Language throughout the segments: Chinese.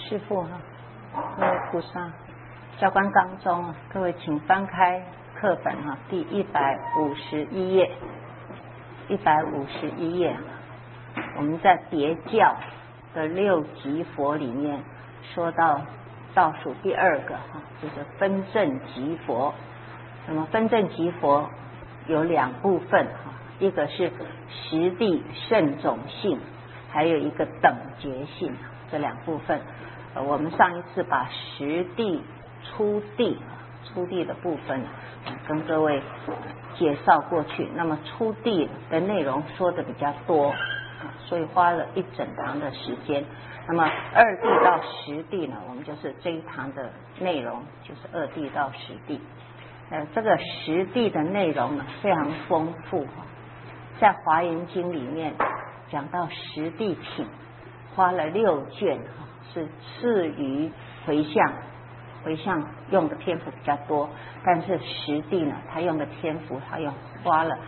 师父哈，各位菩萨，教官纲中啊，各位请翻开课本哈，第151页，151页，我们在别教的6级佛里面说到倒数第2个哈，就是分正级佛。那么分正级佛有2部分哈，一个是实地圣种性，还有一个等觉性，这2部分。我们上一次把实地、初地的部分跟各位介绍过去。那么初地的内容说的比较多，所以花了一整堂的时间。那么2地到10地呢，我们就是这一堂的内容，就是2地到10地。这个10地的内容呢非常丰富，在华严经里面讲到10地品，花了6卷，是次于回向用的篇幅比较多，但是10地呢，他用的篇幅他又花了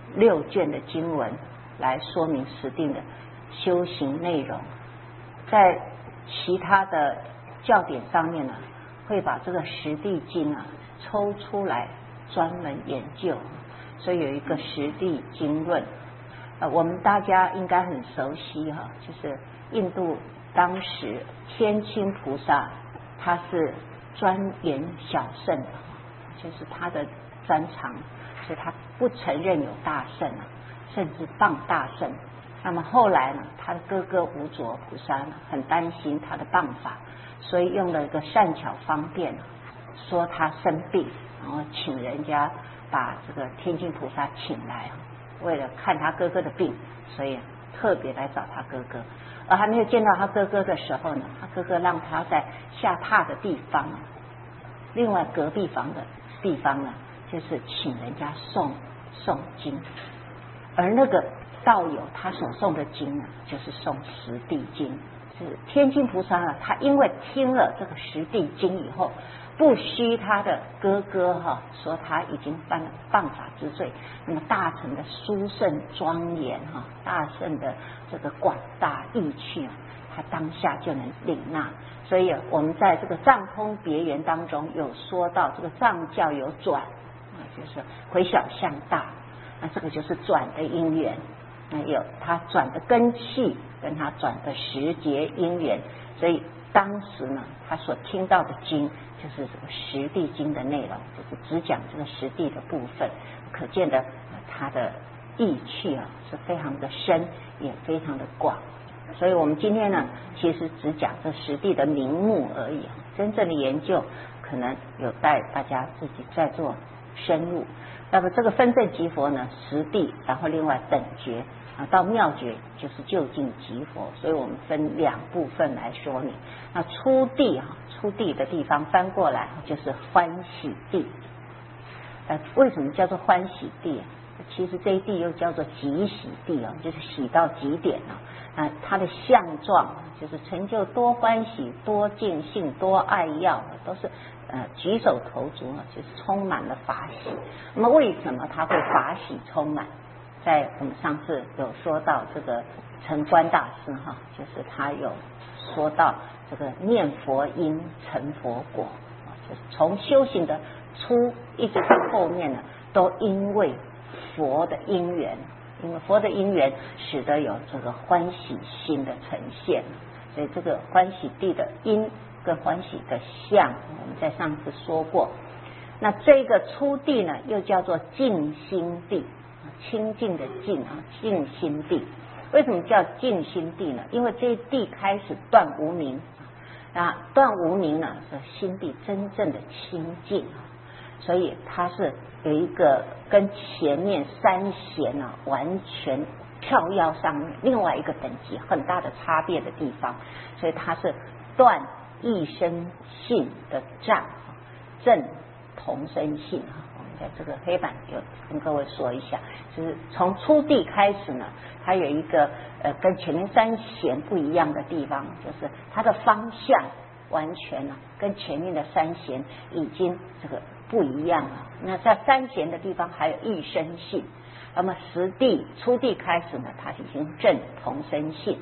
6卷的经文来说明10地的修行内容。在其他的教典上面呢，会把这个10地经啊抽出来专门研究，所以有一个10地经论。我们大家应该很熟悉哈，就是印度当时天亲菩萨他是专研小圣的，就是他的专长，所以他不承认有大圣啊，甚至谤大圣。那么后来呢，他的哥哥无着菩萨呢很担心他的谤法，所以用了一个善巧方便，说他生病，然后请人家把这个天亲菩萨请来，为了看他哥哥的病，所以特别来找他哥哥。而还没有见到他哥哥的时候呢，他哥哥让他在下榻的地方，另外隔壁房的地方呢，就是请人家诵经，而那个道友他所诵的经呢，就是诵10地经。是天亲菩萨呢，他因为听了这个10地经以后，不虚他的哥哥说他已经犯了谤法之罪，那么大乘的殊胜庄严大乘的这个广大义趣他当下就能领纳。所以我们在这个藏通别圆当中有说到，这个藏教有转就是回小向大，那这个就是转的因缘，那有他转的根器跟他转的时节因缘，所以当时呢，他所听到的经就是这个10地经的内容，就是只讲这个10地的部分，可见的它的意趣是非常的深，也非常的广。所以我们今天呢，其实只讲这10地的名目而已，真正的研究可能有待大家自己再做深入。那么这个分正级佛呢，10地，然后另外等觉到妙觉就是究竟级佛，所以我们分2部分来说明。那初地的地方翻过来就是欢喜地。为什么叫做欢喜地？其实这一地又叫做极喜地就是喜到极点它的相状就是成就多欢喜、多尽兴、多爱要，都是举手投足就是充满了法喜。那么为什么他会法喜充满？在我们上次有说到这个陈观大师就是他有说到这个念佛因成佛果，就是从修行的初一直到后面呢，都因为佛的因缘，因为佛的因缘使得有这个欢喜心的呈现，所以这个欢喜地的因跟欢喜的相，我们在上次说过。那这个初地呢，又叫做净心地，清净的净净心地。为什么叫净心地呢？因为这一地开始断无明，断无明呢是心地真正的清净，所以它是有一个跟前面3贤完全跳跃上另外一个等级很大的差别的地方，所以它是断一生性的障，正同生性。我们在这个黑板有跟各位说一下，就是从初地开始呢，它有一个跟前面3贤不一样的地方，就是它的方向完全跟前面的3贤已经这个不一样了。那在3贤的地方还有一生性，那么10地初地开始呢，它已经正同生性。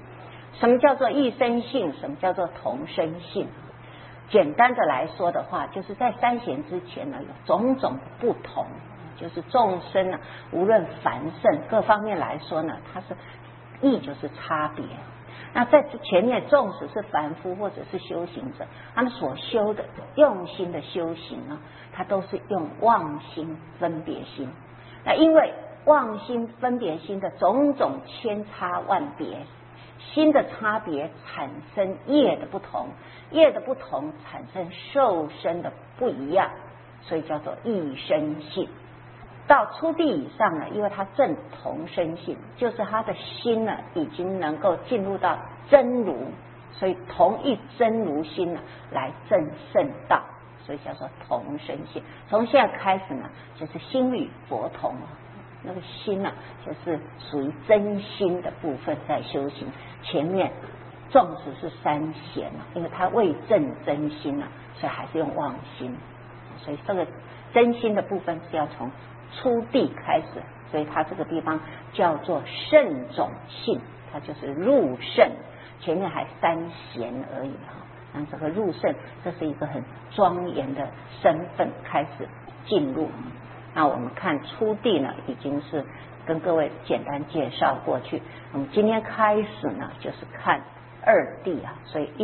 什么叫做异生性？什么叫做同生性？简单的来说的话，就是在三贤之前呢，有种种不同，就是众生呢，无论凡圣各方面来说呢，它是异就是差别。那在前面，纵使是凡夫或者是修行者，他们所修的用心的修行呢，它都是用妄心、分别心。那因为妄心、分别心的种种千差万别，心的差别产生业的不同，业的不同产生受身的不一样，所以叫做异生性。到初地以上呢，因为它正同生性，就是他的心呢已经能够进入到真如，所以同一真如心呢来证圣道，所以叫做同生性。从现在开始呢，就是心与佛同，那个心呢就是属于真心的部分在修行。前面纵使是三贤嘛，因为他未证真心了，所以还是用妄心，所以这个真心的部分是要从初地开始，所以它这个地方叫做圣种性，它就是入圣，前面还三贤而已哈。那这个入圣，这是一个很庄严的身份开始进入。那我们看初地呢，已经是跟各位简单介绍过去。我们今天开始呢，就是看二地啊，所以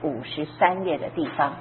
153页的地方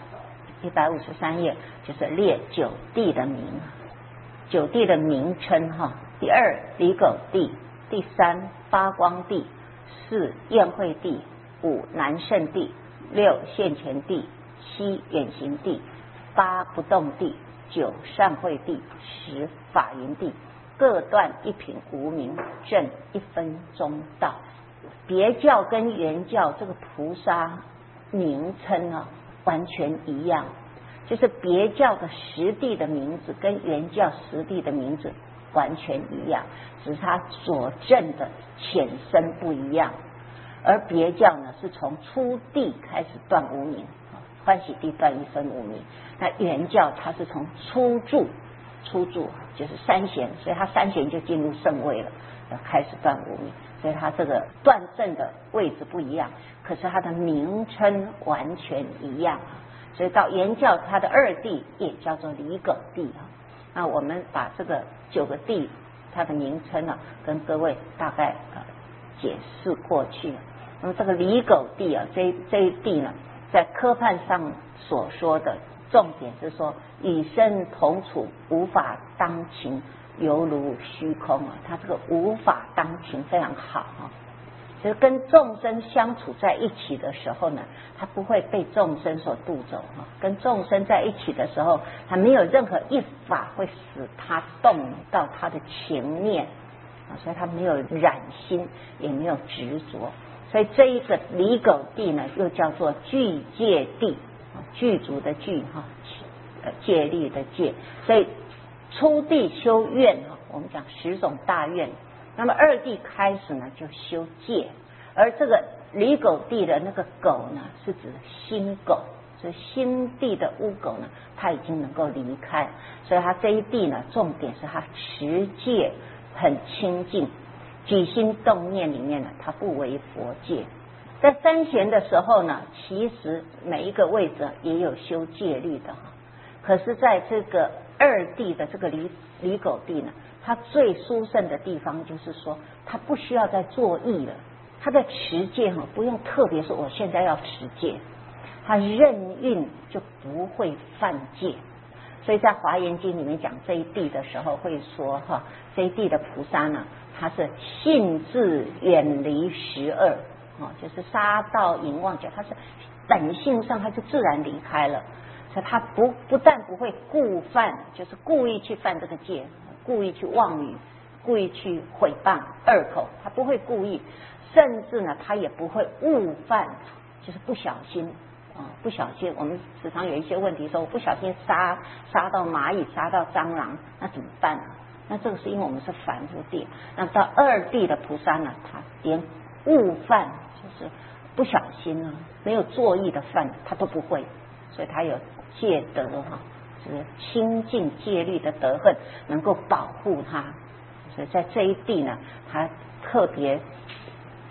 ，153页就是列九地的名。九地的名称哈，第二离垢地，第三发光地，四宴会地，五南胜地，六现前地，七远行地，八不动地，九善会地，十法云地，各断一品无名，正一分中道。别教跟原教这个菩萨名称啊，完全一样。就是别教的实地的名字跟原教实地的名字完全一样，只是它所证的浅深不一样。而别教呢，是从初地开始断无明，欢喜地断一分无明。那原教它是从初住就是三贤，所以它三贤就进入圣位了，开始断无明。所以它这个断证的位置不一样，可是它的名称完全一样。所以到原教它的二地也叫做离垢地啊。那我们把这个9个地它的名称啊，跟各位大概解释过去。那么这个离垢地啊，这一地呢，在科判上所说的重点是说，与生同处，无法当勤，犹如虚空啊。它这个无法当勤非常好啊。就是跟众生相处在一起的时候呢，他不会被众生所渡走哈。跟众生在一起的时候，他没有任何一法会使他动到他的情念啊，所以他没有染心，也没有执着。所以这一个离垢地呢，又叫做具戒地，具足的具哈，戒律的戒。所以初地修愿哈，我们讲10种大愿。那么二地开始呢，就修戒，而这个离垢地的那个垢呢，是指心垢，所以心地的污垢呢，它已经能够离开，所以它这一地呢，重点是它持戒很清净，举心动念里面呢，它不违佛戒。在三贤的时候呢，其实每一个位置也有修戒律的哈，可是在这个二地的这个离垢地呢，它最殊胜的地方就是说，它不需要再作意了，它的持戒不用特别说我现在要持戒，它任运就不会犯戒。所以在华严经里面讲这一地的时候会说这一地的菩萨呢，他是性智远离12就是杀盗淫妄酒，他是本性上他就自然离开了，所以他不但不会故犯，就是故意去犯这个戒，故意去妄语，故意去毁谤2口，他不会故意，甚至呢他也不会误犯，就是不小心不小心，我们时常有一些问题说，我不小心杀到蚂蚁，杀到蟑螂，那怎么办呢？那这个是因为我们是凡夫地，那到二地的菩萨呢，他连误犯，就是不小心没有作意的犯，他都不会，所以他有戒德就是清净戒律的德分能够保护他，所以在这一地呢，他特别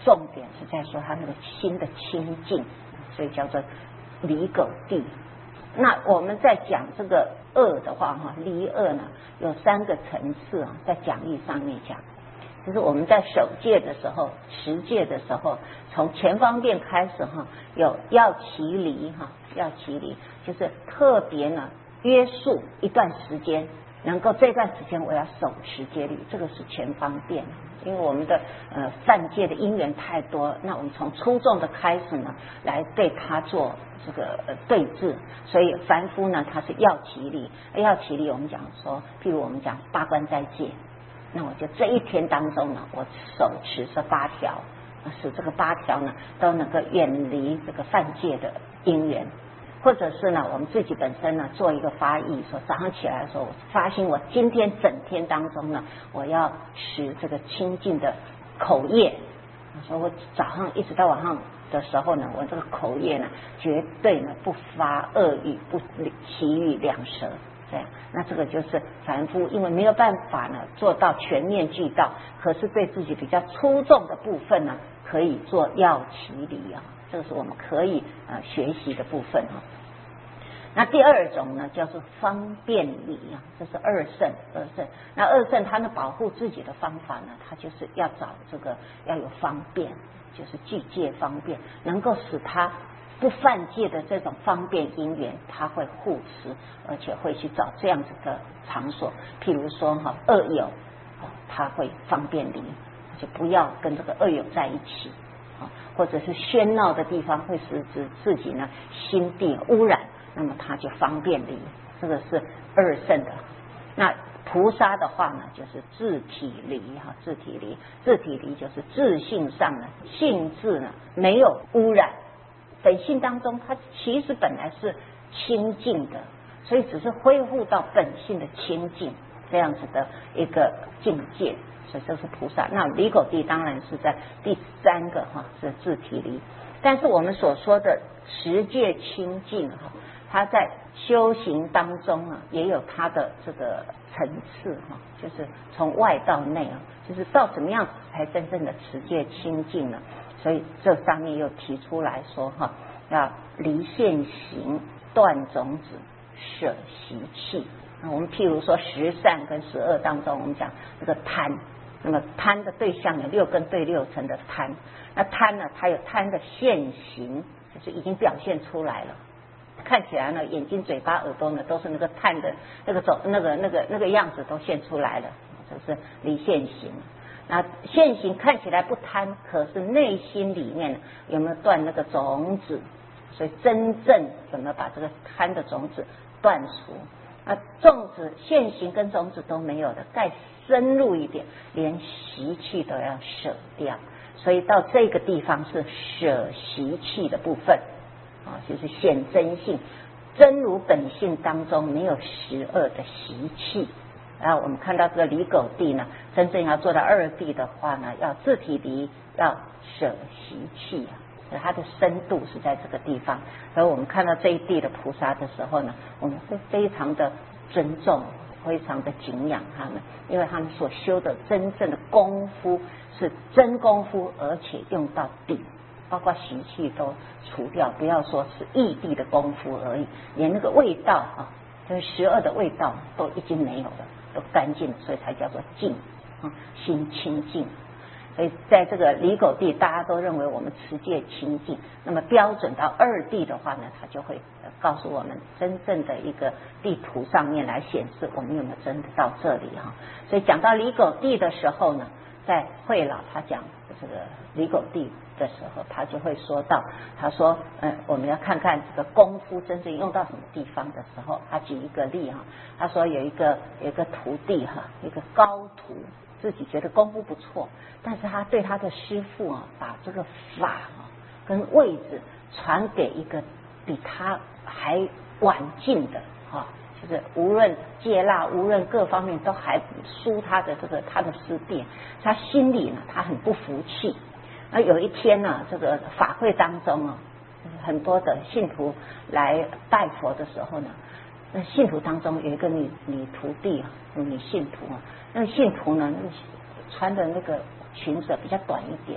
重点是在说他那个心的清净，所以叫做离垢地。那我们在讲这个恶的话离恶呢有3个层次在讲义上面讲，就是我们在守戒的时候、持戒的时候，从前方便开始有要其离要其离，就是特别呢约束一段时间，能够这段时间我要守持戒律，这个是前方便。因为我们的犯戒的因缘太多，那我们从粗重的开始呢，来对他做这个对治，所以凡夫呢他是要其离，要其离我们讲说，譬如我们讲八关斋戒，那我就这一天当中呢，我手持这8条，使这个8条呢都能够远离这个犯戒的因缘。或者是呢，我们自己本身呢做一个发意，说早上起来的时候，我发心我今天整天当中呢，我要持这个清净的口业。所以我早上一直到晚上的时候呢，我这个口业呢，绝对呢不发恶语，不绮语两舌。这样，那这个就是凡夫，因为没有办法呢做到全面俱到，可是对自己比较粗重的部分呢，可以做要其离这个是我们可以学习的部分那第2种呢，叫做方便离这是二圣。那二圣他呢保护自己的方法呢，他就是要找这个要有方便，就是具戒方便，能够使他不犯戒的这种方便因缘，他会护持，而且会去找这样子的场所。譬如说恶友他会方便离，就不要跟这个恶友在一起或者是喧闹的地方会使自己呢心地污染，那么他就方便离，这个是二圣的。那菩萨的话呢，就是自体离自体离就是自性上呢性质呢没有污染，本性当中它其实本来是清净的，所以只是恢复到本性的清净这样子的一个境界，所以这是菩萨。那离垢地当然是在第3个是自体离。但是我们所说的持戒清净它在修行当中也有它的这个层次就是从外到内就是到怎么样才真正的持戒清净呢？所以这上面又提出来说要离现行，断种子，舍习气。我们譬如说10善跟10恶当中，我们讲这个贪，那么贪的对象有6根对6层的贪。那贪呢，它有贪的现行，就是已经表现出来了，看起来呢眼睛嘴巴耳朵呢都是那个贪的那个样子都现出来了，这是离现行。那现行看起来不贪，可是内心里面有没有断那个种子？所以真正怎么把这个贪的种子断除？种子现行跟种子都没有的，再深入一点，连习气都要舍掉。所以到这个地方是舍习气的部分就是显真性，真如本性当中没有12的习气。然后我们看到这个离垢地呢，真正要做到2地的话呢，要自体离，要舍习气所以它的深度是在这个地方。所以我们看到这一地的菩萨的时候呢，我们会非常的尊重，非常的敬仰他们，因为他们所修的真正的功夫是真功夫，而且用到底，包括习气都除掉，不要说是异地的功夫而已，连那个味道就是12的味道都已经没有了，都干净了，所以才叫做净心清净。所以在这个离垢地，大家都认为我们持戒清净，那么标准到2地的话呢，它就会告诉我们真正的一个地图上面来显示我们有没有真的到这里所以讲到离垢地的时候呢，在慧老他讲这个离垢地的时候，他就会说到，他说我们要看看这个功夫真正用到什么地方的时候，他举一个例他说有一个徒弟一个高徒，自己觉得功夫不错，但是他对他的师父把这个法跟位置传给一个比他还晚进的就是无论戒腊无论各方面都还输他的他的师弟，他心里呢他很不服气。那有一天呢，这个法会当中很多的信徒来拜佛的时候呢，那信徒当中有一个女徒弟女信徒那个信徒呢穿的那个裙子比较短一点，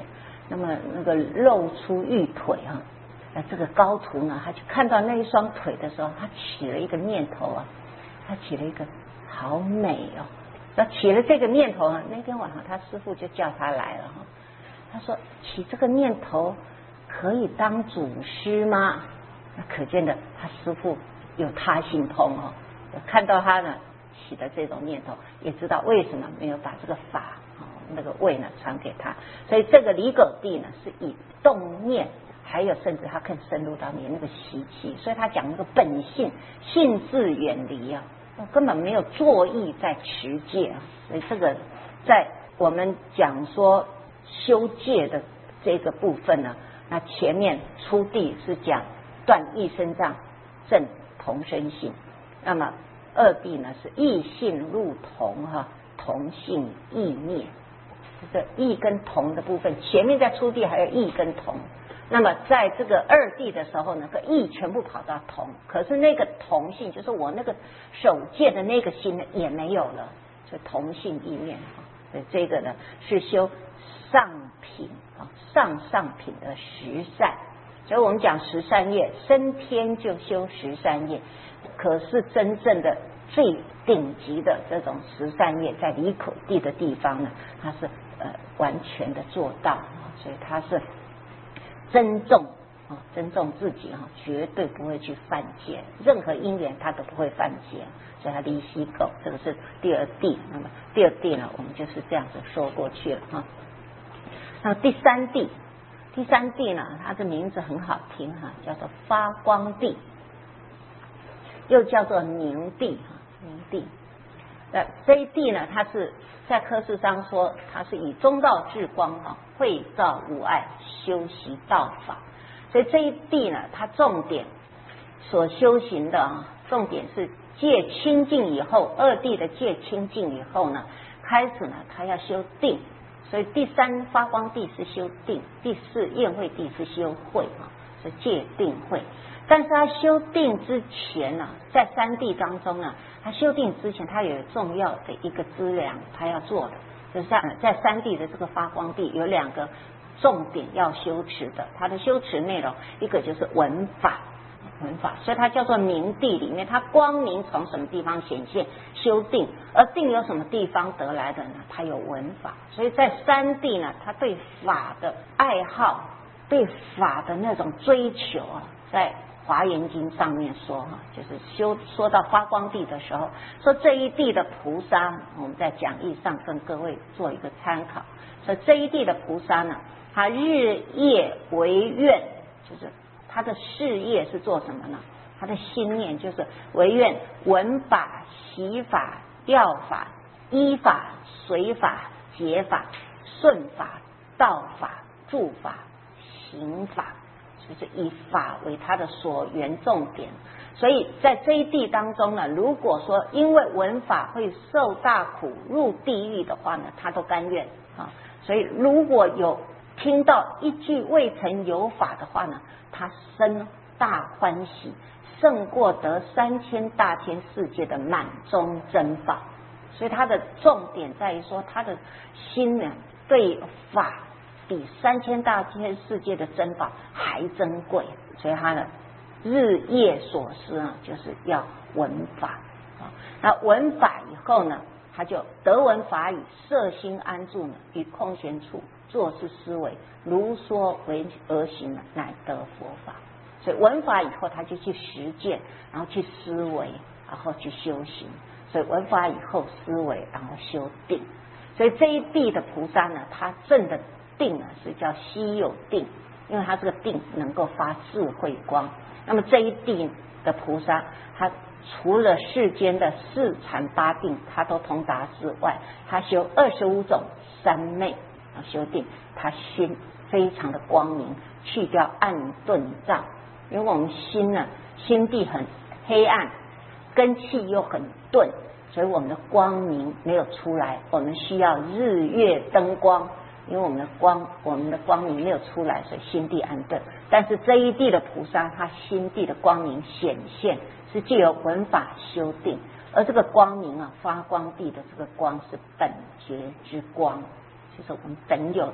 那么那个露出玉腿啊，这个高徒呢，他就看到那一双腿的时候，他起了一个念头啊，他起了一个好美哦。那起了这个念头啊，那天晚上他师父就叫他来了哈，他说起这个念头可以当祖师吗？那可见的他师父有他心通哦，看到他呢起的这种念头，也知道为什么没有把这个法那个位呢传给他，所以这个离垢地呢是以动念，还有甚至他更深入到你那个习气，所以他讲那个本性性质远离啊，根本没有作意在持戒啊。所以这个在我们讲说修戒的这个部分呢，那前面初地是讲断异生障证同生性，那么二地呢是异性入同哈，同性异灭。这个异跟同的部分，前面在初地还有异跟同，那么在这个二地的时候呢，个异全部跑到同，可是那个同性就是我那个守戒的那个心呢也没有了，所以同性异灭。所以这个呢是修上品啊，上品的十善。所以我们讲十善业，升天就修十善业，可是真正的最顶级的这种十善业，在离垢地的地方呢，它是完全的做到，所以它是珍重自己绝对不会去犯戒，任何因缘他都不会犯戒，所以他离息垢，这个是第二地。那么第二地呢，我们就是这样子说过去了哈。那第三地呢，它的名字很好听哈，叫做发光地，又叫做明地明地。这一地呢，它是在科释上说，它是以中道智光慧照无碍，修习道法。所以这一地呢，它重点所修行的重点是戒清净以后，二地的戒清净以后呢，开始呢，它要修定。所以第三发光地是修定，第四宴会地是修慧是戒定慧。但是他修定之前呢，在三地当中呢，他修定之前，他有重要的一个资粮，他要做的，就是在三地的这个发光地有两个重点要修持的，他的修持内容一个就是闻法，所以它叫做明地。里面它光明从什么地方显现？修定。而定有什么地方得来的呢？它有闻法。所以在三地呢，他对法的爱好，对法的那种追求在华严经上面说就是说到发光地的时候，说这一地的菩萨，我们在讲义上跟各位做一个参考。所以这一地的菩萨呢，他日夜为愿，就是他的事业是做什么呢？他的心念就是唯愿闻法、习法、调法、依法、随法、解法、顺法、道法、住法、行法，就是以法为他的所缘重点。所以在这一地当中呢，如果说因为闻法会受大苦入地狱的话呢，他都甘愿所以如果有听到一句未曾有法的话呢，他生大欢喜，胜过得3000大千世界的满中珍宝。所以他的重点在于说，他的心呢对法比3000大千世界的珍宝还珍贵，所以他的日夜所思就是要闻法那闻法以后呢，他就得闻法语，摄心安住呢，于空闲处作是思维，如说为而行呢，乃得佛法。所以闻法以后，他就去实践，然后去思维，然后去修行。所以闻法以后思维，然后修定。所以这一地的菩萨呢，他证的定是叫稀有定，因为他这个定能够发智慧光。那么这一地的菩萨，他除了世间的4禅8定他都通达之外，他修25种三昧修定，他心非常的光明，去掉暗钝障。因为我们心呢，心地很黑暗，根气又很钝，所以我们的光明没有出来，我们需要日月灯光。因为我们的光明没有出来，所以心地暗钝。但是这一地的菩萨，他心地的光明显现是藉由闻法修定，而这个光明发光地的这个光是本觉之光，就是我们本有的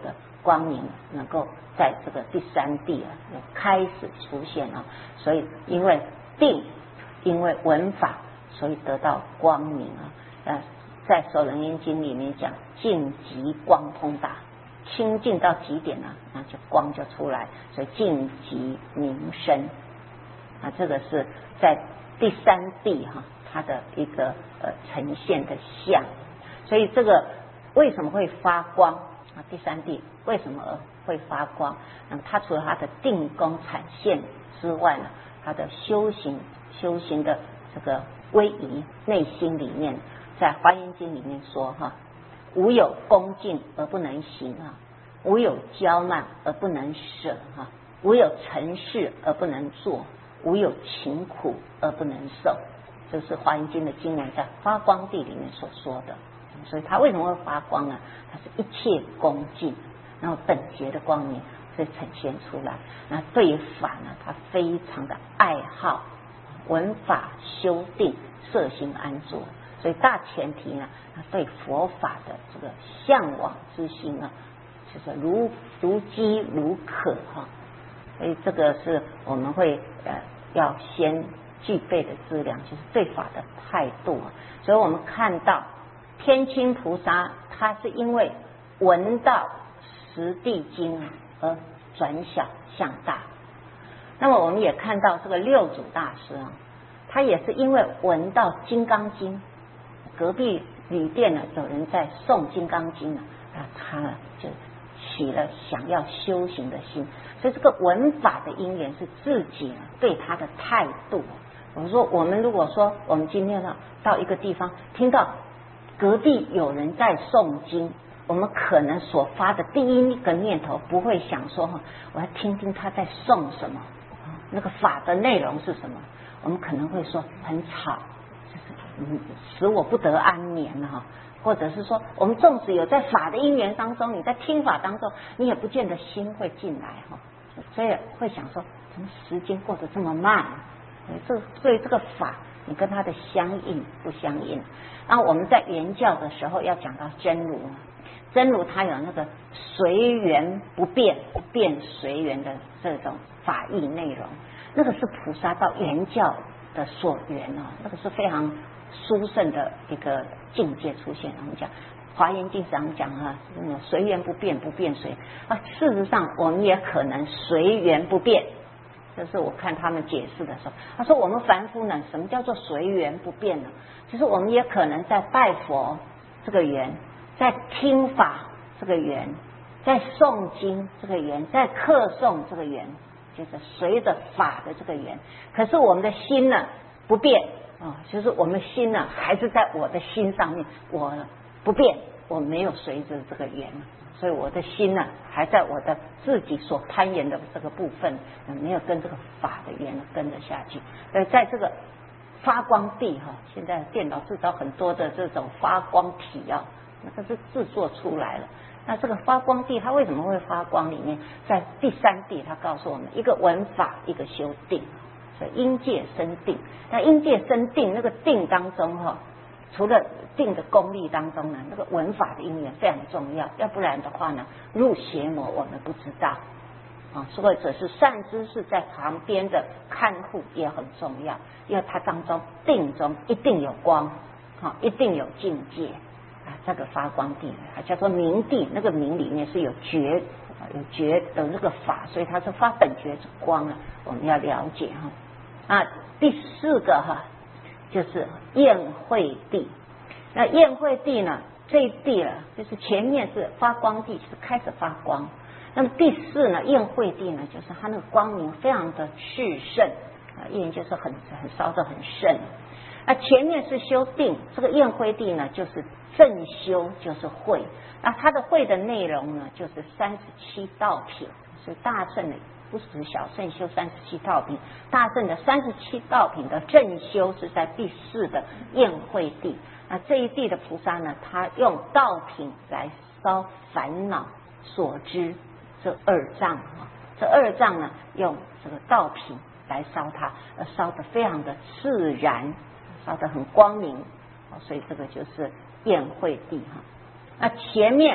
光明能够在这个第三地开始出现啊。所以因为定，因为闻法，所以得到光明啊。在《首楞严经》里面讲，净极光通达，清净到极点啊，那就光就出来，所以净极明生啊，这个是在第三地哈，它的一个呈现的相。所以这个为什么会发光啊？第三地为什么会发光？那么它除了它的定功产现之外呢，它的修行的这个威仪，内心里面，在《华严经》里面说哈，无有恭敬而不能行啊，无有骄慢而不能舍哈，无有尘世而不能做，无有勤苦而不能受。这是《华严经》的经文在发光地里面所说的。所以它为什么会发光呢？它是一切恭敬，然后等觉的光明会呈现出来。那对于法呢，它非常的爱好，闻法修定，摄心安住。所以大前提呢，他对佛法的这个向往之心呢，就是如饥如渴哈。所以这个是我们会要先具备的资粮，就是对法的态度啊。所以我们看到天亲菩萨，他是因为闻到十地经而转小向大。那么我们也看到这个六祖大师啊，他也是因为闻到金刚经，隔壁旅店呢有人在诵金刚经他呢就起了想要修行的心。所以这个闻法的因缘是自己对他的态度。我们如果说我们今天呢到一个地方听到隔壁有人在诵经，我们可能所发的第一个念头不会想说我要听听他在诵什么，那个法的内容是什么，我们可能会说很吵，就是使我不得安眠哈。或者是说我们纵使有在法的因缘当中，你在听法当中，你也不见得心会进来哈，所以会想说怎么时间过得这么慢。所以这个法你跟它的相应不相应。然后我们在原教的时候要讲到真如，真如它有那个随缘不变，不变随缘的这种法义内容，那个是菩萨到原教的所缘啊，那个是非常殊胜的一个境界出现。我们讲华严经上讲随缘不变，不变随啊。事实上我们也可能随缘不变。这是我看他们解释的时候，他说我们凡夫呢，什么叫做随缘不变呢？就是我们也可能在拜佛这个缘，在听法这个缘，在诵经这个缘，在课诵这个缘，就是随着法的这个缘。可是我们的心呢不变啊，就是我们心呢还是在我的心上面，我不变，我没有随着这个缘。所以我的心呢还在我的自己所攀岩的这个部分，没有跟这个法的缘跟着下去。在这个发光地现在电脑制造很多的这种发光体啊，那个是制作出来了。那这个发光地它为什么会发光？里面在第三地它告诉我们，一个闻法，一个修定，所以因戒生定。那因戒生定，那个定当中除了定的功力当中呢，那个闻法的因缘非常重要，要不然的话呢，入邪魔我们不知道啊，或者是善知识在旁边的看护也很重要，因为它当中定中一定有光一定有境界啊，这个发光地叫做明地，那个明里面是有觉的那个法，所以它是发本觉之光啊，我们要了解第四个就是宴会地。那宴会地呢，这一地就是前面是发光地，是开始发光。那么第四呢，宴会地呢，就是它那个光明非常的炽盛宴就是很烧得很盛。那前面是修定，这个宴会地呢就是正修，就是会。那它的会的内容呢，就是37道品，所以大圣的不止小圣修37道品，大圣的37道品的正修是在第四的宴会地。那这一地的菩萨呢，他用道品来烧烦恼所知这二障这二障呢，用这个道品来烧它，烧得非常的自然，烧得很光明所以这个就是宴会地那前面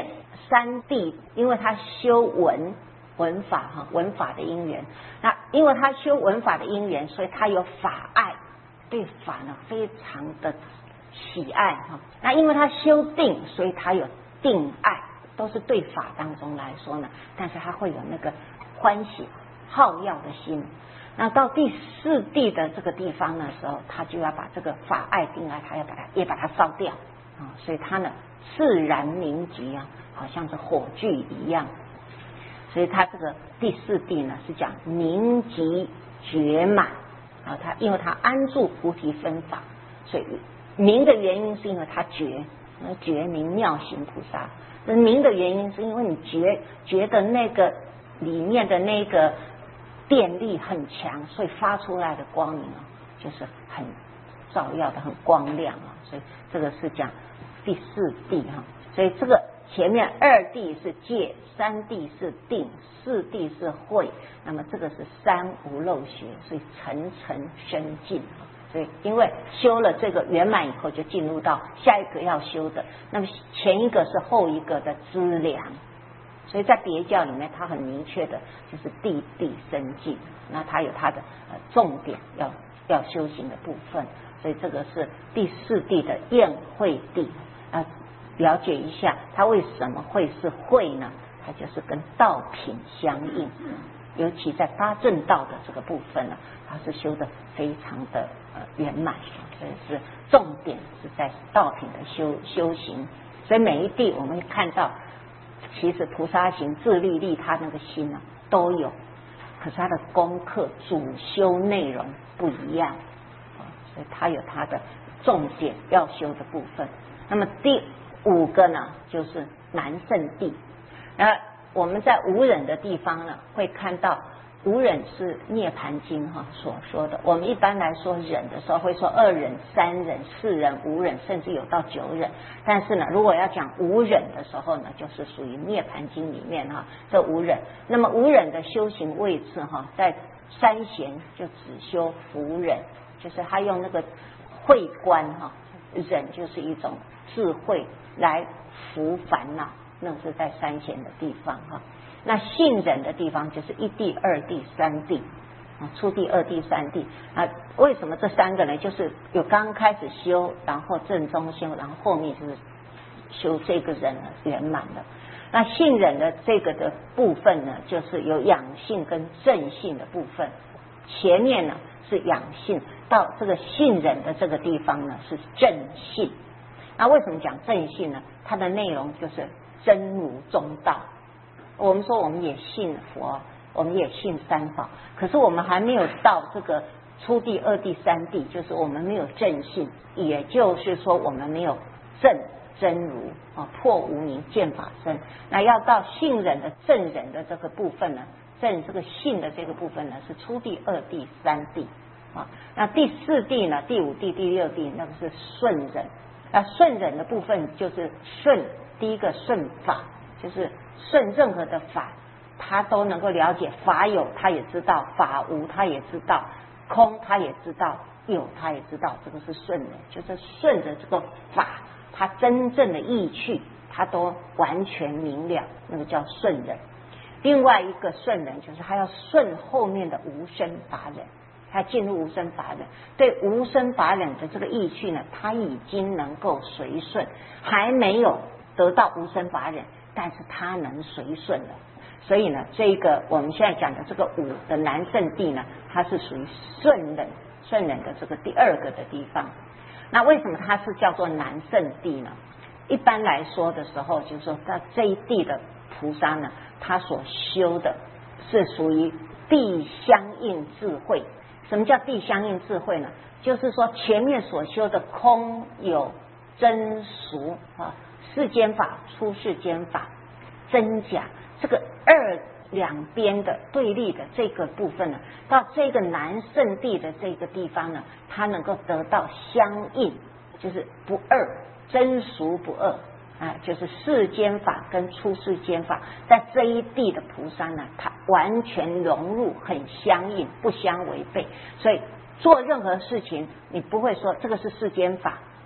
三谛，因为他修文法哈，文法的因缘，那因为他修文法的因缘，所以他有法爱，对法呢非常的喜爱哈。那因为他修定，所以他有定爱，都是对法当中来说呢，但是他会有那个欢喜好要的心。那到第四谛的这个地方的时候，他就要把这个法爱定爱，他要把它烧掉啊，所以他呢自然凝集啊，好像是火炬一样。所以他这个第四谛呢是讲凝集觉满啊，他因为他安住菩提分法，所以明的原因是因为他觉明妙行菩萨。明的原因是因为你觉得那个里面的那个电力很强，所以发出来的光明啊，就是很照耀的很光亮啊，所以这个是讲第四谛哈。所以这个前面二谛是戒，三谛是定，四谛是慧，那么这个是三无漏学，所以层层深进。所以因为修了这个圆满以后，就进入到下一个要修的，那么前一个是后一个的资粮。所以在别教里面，它很明确的就是谛谛深进，那它有它的重点要修行的部分。所以这个是第四谛的宴会谛啊，了解一下它为什么会是会呢？它就是跟道品相应，尤其在八正道的这个部分呢，它是修的非常的圆满，所以是重点是在道品的修行。所以每一谛我们会看到，其实菩萨行自利利他那个心呢都有，可是他的功课主修内容不一样，所以他有他的重点要修的部分。那么第五个呢就是南圣谛。我们在无忍的地方呢会看到，无忍是涅盘经所说的。我们一般来说忍的时候会说二忍、三忍、四忍、五忍，甚至有到九忍。但是呢，如果要讲无忍的时候呢，就是属于涅盘经里面这无忍。那么无忍的修行位置在三贤就只修福忍，就是他用那个慧观忍就是一种智慧来伏烦恼，那是在三贤的地方那信忍的地方就是一谛、二谛、三谛初谛、二谛、三谛为什么这三个呢？就是有刚开始修，然后正中修，然后后面就是修这个忍圆满了。那信忍的这个的部分呢，就是有养性跟正性的部分。前面呢是养性，到这个信忍的这个地方呢是正性。那为什么讲正性呢？它的内容就是真如中道。我们说我们也信佛，我们也信三宝，可是我们还没有到这个初谛、二谛、三谛，就是我们没有正性，也就是说我们没有正真如破无明见法身。那要到信忍的正忍的这个部分呢，正这个信的这个部分呢是初谛、二谛、三谛那第四谛呢，第五谛、第六谛那个是顺忍。那顺忍的部分就是顺，第一个顺法，就是顺任何的法，他都能够了解，法有他也知道，法无他也知道，空他也知道，有他也知道，这个是顺忍，就是顺着这个法，他真正的意趣他都完全明了，那个叫顺忍。另外一个顺忍就是他要顺后面的无生法忍，他进入无生法忍，对无生法忍的这个意趣呢，他已经能够随顺，还没有得到无生法忍，但是他能随顺了。所以呢，这个我们现在讲的这个五的南圣谛呢，它是属于顺忍的这个第二个的地方。那为什么它是叫做南圣谛呢？一般来说的时候，就是说在这一地的菩萨呢，他所修的是属于谛相应智慧。什么叫谛相应智慧呢？就是说前面所修的空有真俗世间法、出世间法、真假，这个两边的对立的这个部分呢，到这个南圣谛的这个地方呢，它能够得到相应，就是不二，真俗不二就是世间法跟出世间法，在这一地的菩萨呢，它完全融入，很相应，不相违背。所以做任何事情，你不会说这个是世间法，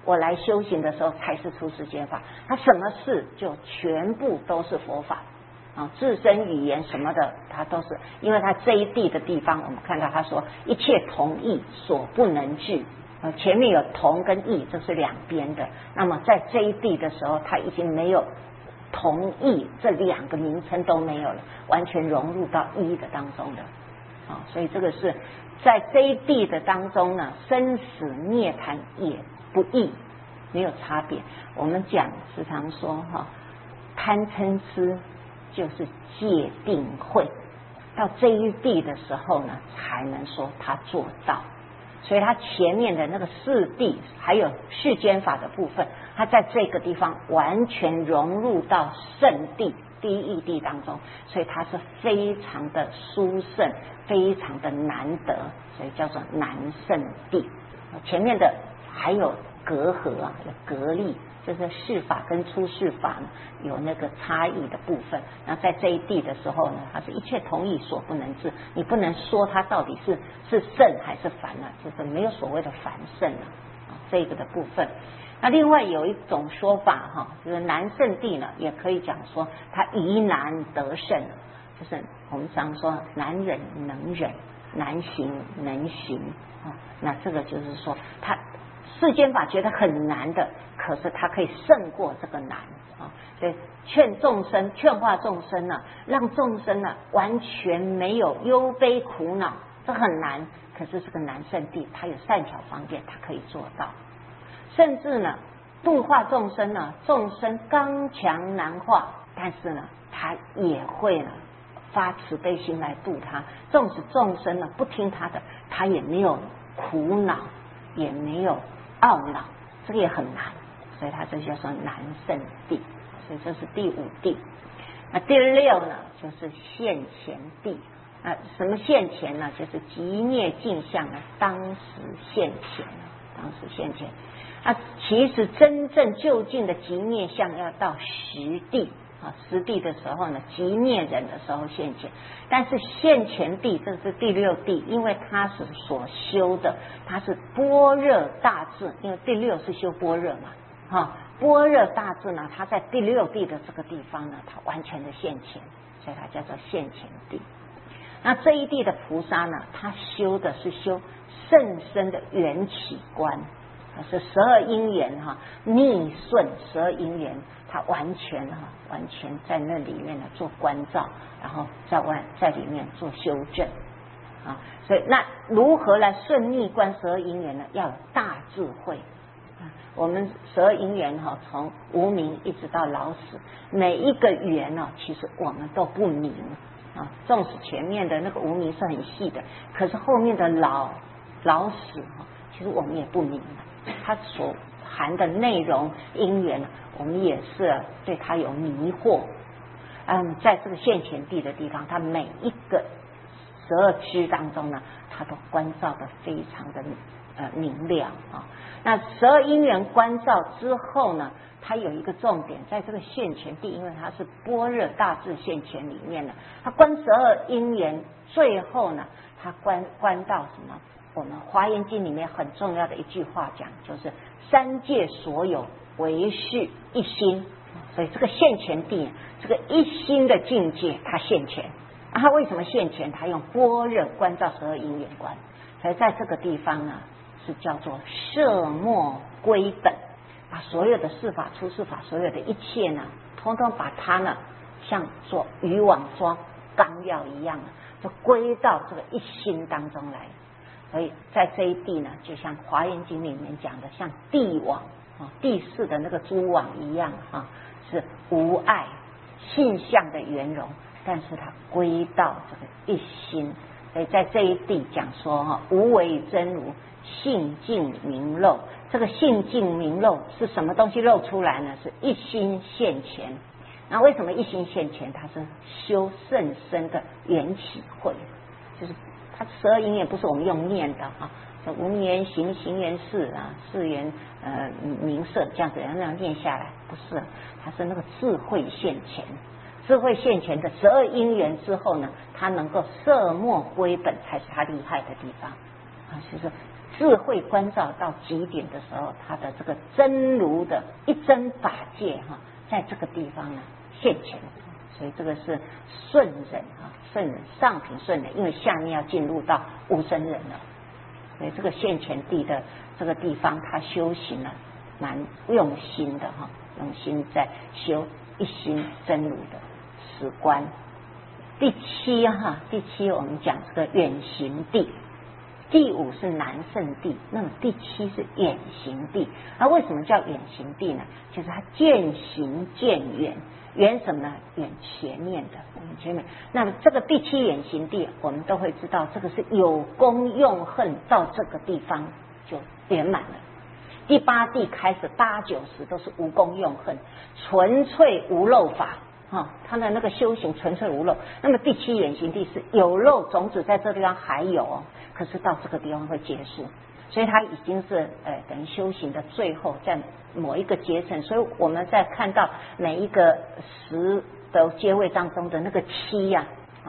我来修行的时候才是出世间法，他什么事就全部都是佛法啊，自身语言什么的，他都是，因为他这一地的地方，我们看到他说一切同义所不能具，前面有同跟义，这是两边的。那么在这一地的时候，他已经没有同义这两个名称都没有了，完全融入到一的当中的啊，所以这个是在这一地的当中呢，生死涅槃也不异，没有差别。我们讲时常说哈，贪嗔痴就是戒定慧，到这一地的时候呢，才能说他做到。所以他前面的那个四谛还有世间法的部分，他在这个地方完全融入到圣谛第一义谛当中，所以它是非常的殊胜，非常的难得，所以叫做难胜谛。前面的还有隔阂啊，有隔离，就是世法跟出世法呢有那个差异的部分。那在这一地的时候呢，它是一切同义所不能治，你不能说它到底是圣还是凡啊，就是没有所谓的凡圣啊，这个的部分。那另外有一种说法哈，就是难胜谛呢，也可以讲说它宜难得胜，就是我们常说难忍能忍，难行能行啊。那这个就是说，它世间法觉得很难的，可是它可以胜过这个难啊。所以劝众生、劝化众生呢，让众生呢完全没有忧悲苦恼，这很难。可是这个难胜谛，它有善巧方便，它可以做到。甚至呢，度化众生呢，众生刚强难化，但是呢，他也会呢发慈悲心来度他。纵使众生呢不听他的，他也没有苦恼，也没有懊恼，这个也很难。所以他这叫做难胜谛。所以这是第五谛。那第六呢，就是现前谛。什么现前呢？就是极灭镜像呢，当时现前，当时现前。其实真正就近的极灭相要到实谛啊，实谛的时候呢，极灭人的时候现前。但是现前谛，这是第六谛，因为它是所修的，它是般若大智，因为第六是修般若嘛，哈，般若大智呢，它在第六谛的这个地方呢，它完全的现前，所以它叫做现前谛。那这一谛的菩萨呢，他修的是修甚深的缘起观。是12因缘哈，逆顺12因缘，他完全在那里面呢做关照，然后在里面做修正啊。所以那如何来顺逆观12因缘呢？要有大智慧。我们12因缘哈，从无明一直到老死，每一个缘呢，其实我们都不明啊。纵使前面的那个无明是很细的，可是后面的老死哈，其实我们也不明白。它所含的内容因缘，我们也是对它有迷惑。在这个现前谛的地方，它每一个12支当中呢，它都关照的非常的明亮啊。那12因缘关照之后呢，它有一个重点，在这个现前谛，因为它是般若大智现前里面呢，它观12因缘，最后呢，它关到什么？我们华严经里面很重要的一句话讲，就是三界所有唯是一心。所以这个现前谛，这个一心的境界它现前。它为什么现前？它用般若关照12因缘观，所以在这个地方呢，是叫做摄末归本，把所有的世法出世法，所有的一切呢，通通把它呢像做渔网装纲要一样，就归到这个一心当中来。所以在这一谛呢，就像华严经里面讲的，像地网地势的那个蛛网一样是无碍性相的圆融，但是它归到这个一心。所以在这一谛讲说无为真如性净明漏，这个性净明漏是什么东西露出来呢？是一心现前。那为什么一心现前？它是修甚深的缘起慧，就是它12因缘不是我们用念的无明缘行，行缘事事缘名色，这样子那样念下来，不是，它是那个智慧现前。智慧现前的12因缘之后呢，它能够摄末归本，才是它厉害的地方就是智慧关照到极点的时候，他的这个真如的一真法界哈，在这个地方呢现前，所以这个是顺忍啊，顺忍上品顺忍，因为下面要进入到无生忍了，所以这个现前地的这个地方，他修行了蛮用心的哈，用心在修一心真如的实观。第七我们讲这个远行地。第五是南胜地，那么第七是远行地。那为什么叫远行地呢？就是它渐行渐远，远什么呢？远前面的，远前面。那么这个第七远行地，我们都会知道，这个是有功用恨到这个地方就圆满了。第八地开始8、9、10都是无功用恨，纯粹无漏法。他的那个修行纯粹无漏。那么第七远行地是有漏种子在这地方还有，可是到这个地方会结束，所以它已经是等于修行的最后，在某一个阶层。所以我们在看到每一个10的阶位当中的那个7呀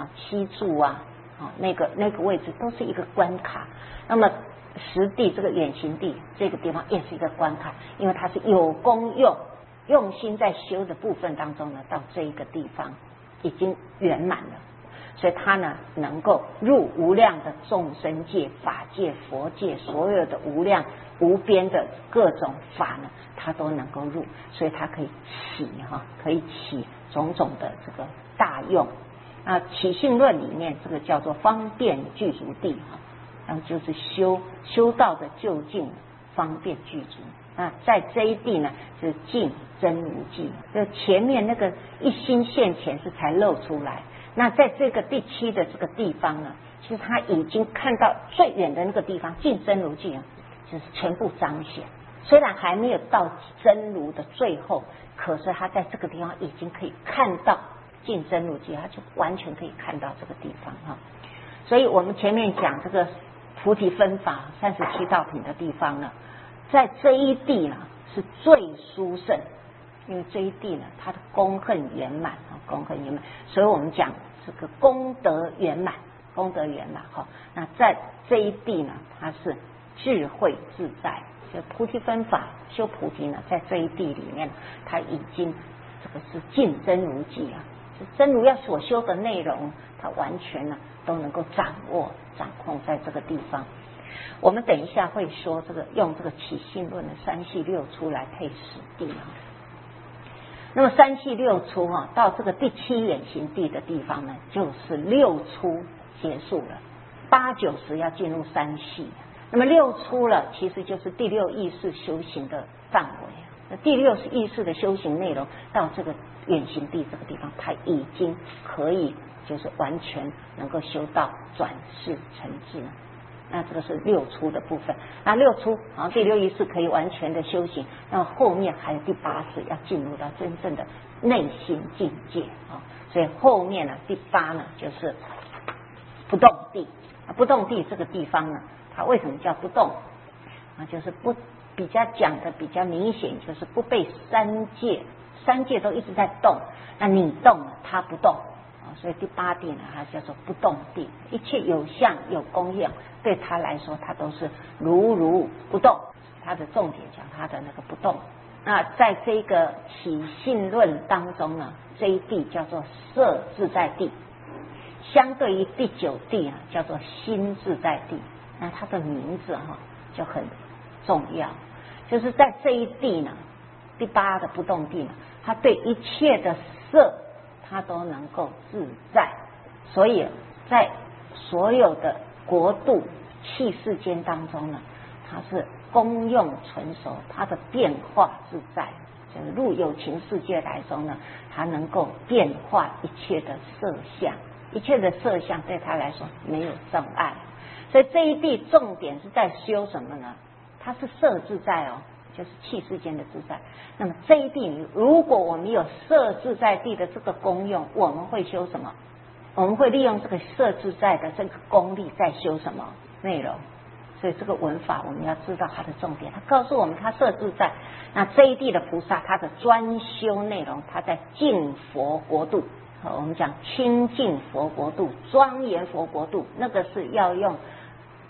7柱那个位置都是一个关卡。那么10地这个远行地这个地方也是一个关卡，因为它是有功用心在修的部分当中呢，到这一个地方已经圆满了，所以他呢能够入无量的众生界、法界、佛界，所有的无量无边的各种法呢，他都能够入，所以他可以起种种的这个大用。起信论里面这个叫做方便具足地然后就是修道的究竟方便具足。在这一地呢，是尽真如际，就前面那个一心现前是才露出来。那在这个第7的这个地方呢，其实他已经看到最远的那个地方，尽真如际就是全部彰显。虽然还没有到真如的最后，可是他在这个地方已经可以看到尽真如际，他就完全可以看到这个地方所以我们前面讲这个菩提分法37道品的地方呢，在这一地呢是最殊胜，因为这一地呢它的功恨圆满所以我们讲这个功德圆满那在这一地呢，它是智慧自在，就菩提分法修菩提呢，在这一地里面，它已经这个是尽真如际是真如要所修的内容，它完全呢都能够掌控在这个地方。我们等一下会说这个用这个起信论的3系6出来配实地那么3系6出到这个第7远行地的地方呢，就是6出结束了，8、9、10要进入3系。那么6出了，其实就是第6意识修行的范围。那第6是意识的修行内容，到这个远行地这个地方，它已经可以就是完全能够修到转世成智。那这个是6出的部分。那6出第6意识可以完全的修行，那么后面还有第8识要进入到真正的内心境界所以后面呢第8呢就是不动地。不动地这个地方呢，它为什么叫不动就是不比较讲的比较明显，就是不被三界都一直在动，那你动了它不动所以第8地呢，它叫做不动地。一切有相有功用，对他来说，它都是如不动。它的重点讲它的那个不动。那在这个起信论当中呢，这一地叫做色自在地，相对于第9地叫做心自在地。那它的名字就很重要，就是在这一地呢，第8的不动地呢，它对一切的色它都能够自在，所以在所有的国度气世间当中呢，它是功用纯熟，它的变化自在。就是入有情世界来说呢，它能够变化一切的色相，一切的色相对它来说没有障碍。所以这一地重点是在修什么呢？它是色自在就是气世间的自在。那么这一地，如果我们有色自在地的这个功用，我们会修什么？我们会利用这个色自在的这个功力在修什么内容？所以这个文法我们要知道它的重点。它告诉我们它色自在，那这一地的菩萨他的专修内容，他在净佛国度。我们讲清净佛国度、庄严佛国度，那个是要用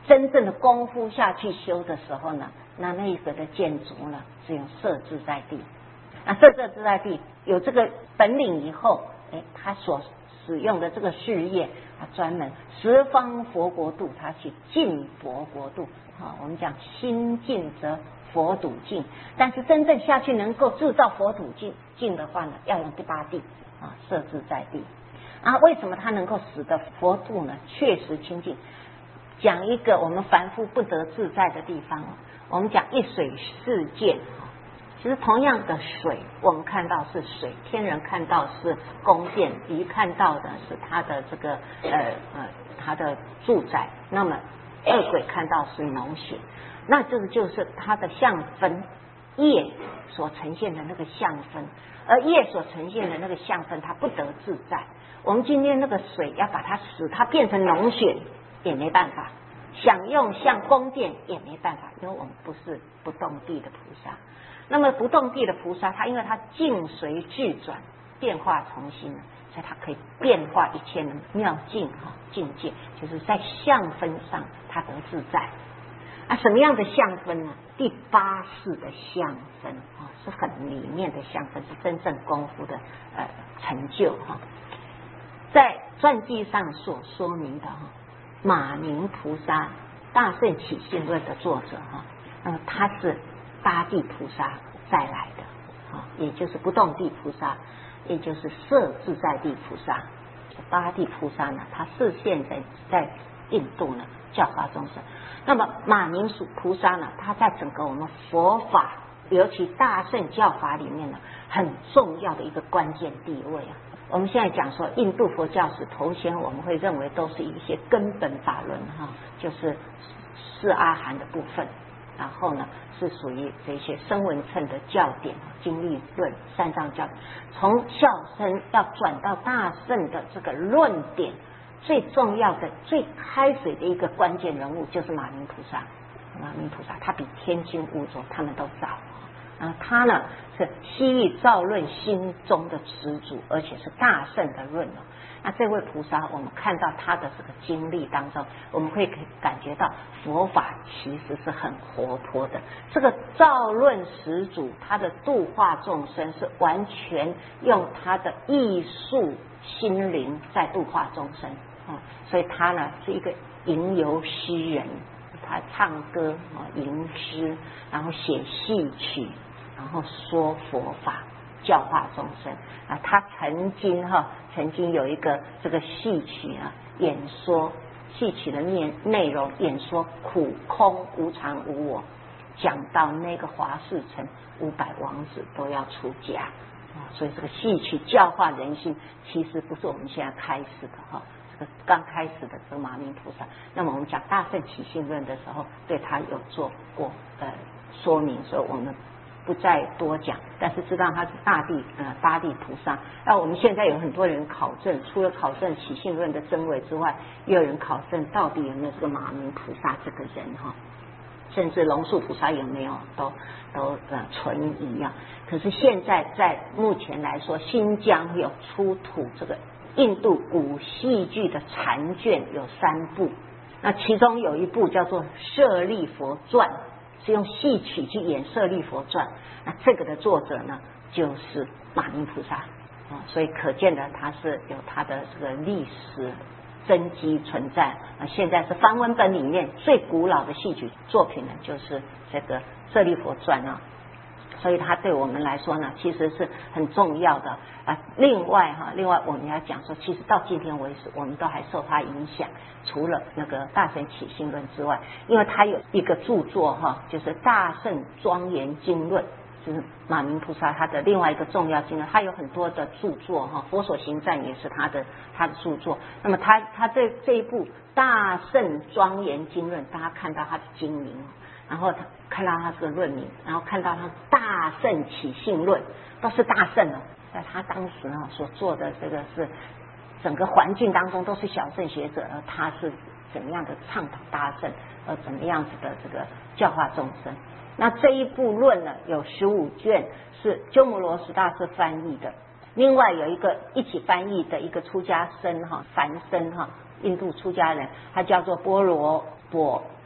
真正的功夫下去修的时候呢，那一个的建筑呢，只有摄自在地。那摄自在地有这个本领以后，他所使用的这个事业，他专门十方佛国度，他去净佛国度。我们讲心净则佛土净，但是真正下去能够制造佛土净的话呢，要用第八地摄自在地。为什么它能够使得佛土呢确实清净？讲一个我们凡夫不得自在的地方，我们讲一水世界。其实同样的水，我们看到是水，天人看到是宫殿，鱼看到的是它的这个它的住宅，那么恶鬼看到是脓血，那这个就是它的相分业所呈现的那个相分，而业所呈现的那个相分，它不得自在。我们今天那个水要把它使它变成脓血也没办法，想用像宫殿也没办法，因为我们不是不动地的菩萨。那么不动地的菩萨，他因为他境随俱转，变化重新了，所以他可以变化一切的妙境境界，就是在相分上他得自在。什么样的相分呢？第八世的相分是很里面的相分，是真正功夫的成就在传记上所说明的马明菩萨大圣起信论的作者那么他是八地菩萨再来的也就是不动地菩萨，也就是摄自在地菩萨。八地菩萨呢，他是现在印度呢教化众生。那么马明菩萨呢，他在整个我们佛法，尤其大乘教法里面呢，很重要的一个关键地位我们现在讲说印度佛教史头先，我们会认为都是一些根本法论就是四阿含的部分，然后呢是属于这些声闻乘的教典，经律论、三藏教典。从小乘要转到大乘的这个论点，最重要的、最开水的一个关键人物就是马明菩萨。马明菩萨他比天津悟浊他们都早。他呢是西域造论心中的始祖，而且是大圣的论那这位菩萨，我们看到他的这个经历当中，我们会感觉到佛法其实是很活泼的。这个造论始祖，他的度化众生是完全用他的艺术心灵在度化众生所以他呢是一个吟游诗人，他唱歌吟诗，然后写戏曲，然后说佛法，教化众生他曾经有一个这个戏曲演说，戏曲的内容演说苦空无常无我，讲到那个华氏城500王子都要出家所以这个戏曲教化人心，其实不是我们现在开始的这个刚开始的这个马明菩萨。那么我们讲大乘起信论的时候，对他有做过说明，所以我们不再多讲，但是知道他是八地菩萨。我们现在有很多人考证，除了考证起信论的真伪之外，也有人考证到底有没有这个马明菩萨这个人甚至龙树菩萨有没有都存疑可是现在在目前来说，新疆有出土这个印度古戏剧的残卷有3部，那其中有一部叫做《舍利佛传》，是用戏曲去演《舍利佛传》。那这个的作者呢，就是马明菩萨所以可见的他是有他的这个历史真迹存在现在是梵文本里面最古老的戏曲作品呢，就是这个《舍利佛传》所以它对我们来说呢，其实是很重要的另外我们要讲说，其实到今天为止，我们都还受它影响。除了那个大乘起信论之外，因为它有一个著作就是《大乘庄严经论》，就是马明菩萨他的另外一个重要经论。他有很多的著作佛所行赞也是他的著作。那么他这一部《大乘庄严经论》，大家看到他的经名，然后看到他这个论名，然后看到他大乘起信论，都是大乘在他当时所做的这个是整个环境当中都是小乘学者，而他是怎么样的倡导大乘，而怎么样子的这个教化众生。那这一部论呢，有15卷是鸠摩罗什大师翻译的，另外有一个一起翻译的一个出家僧梵僧印度出家人，他叫做波罗波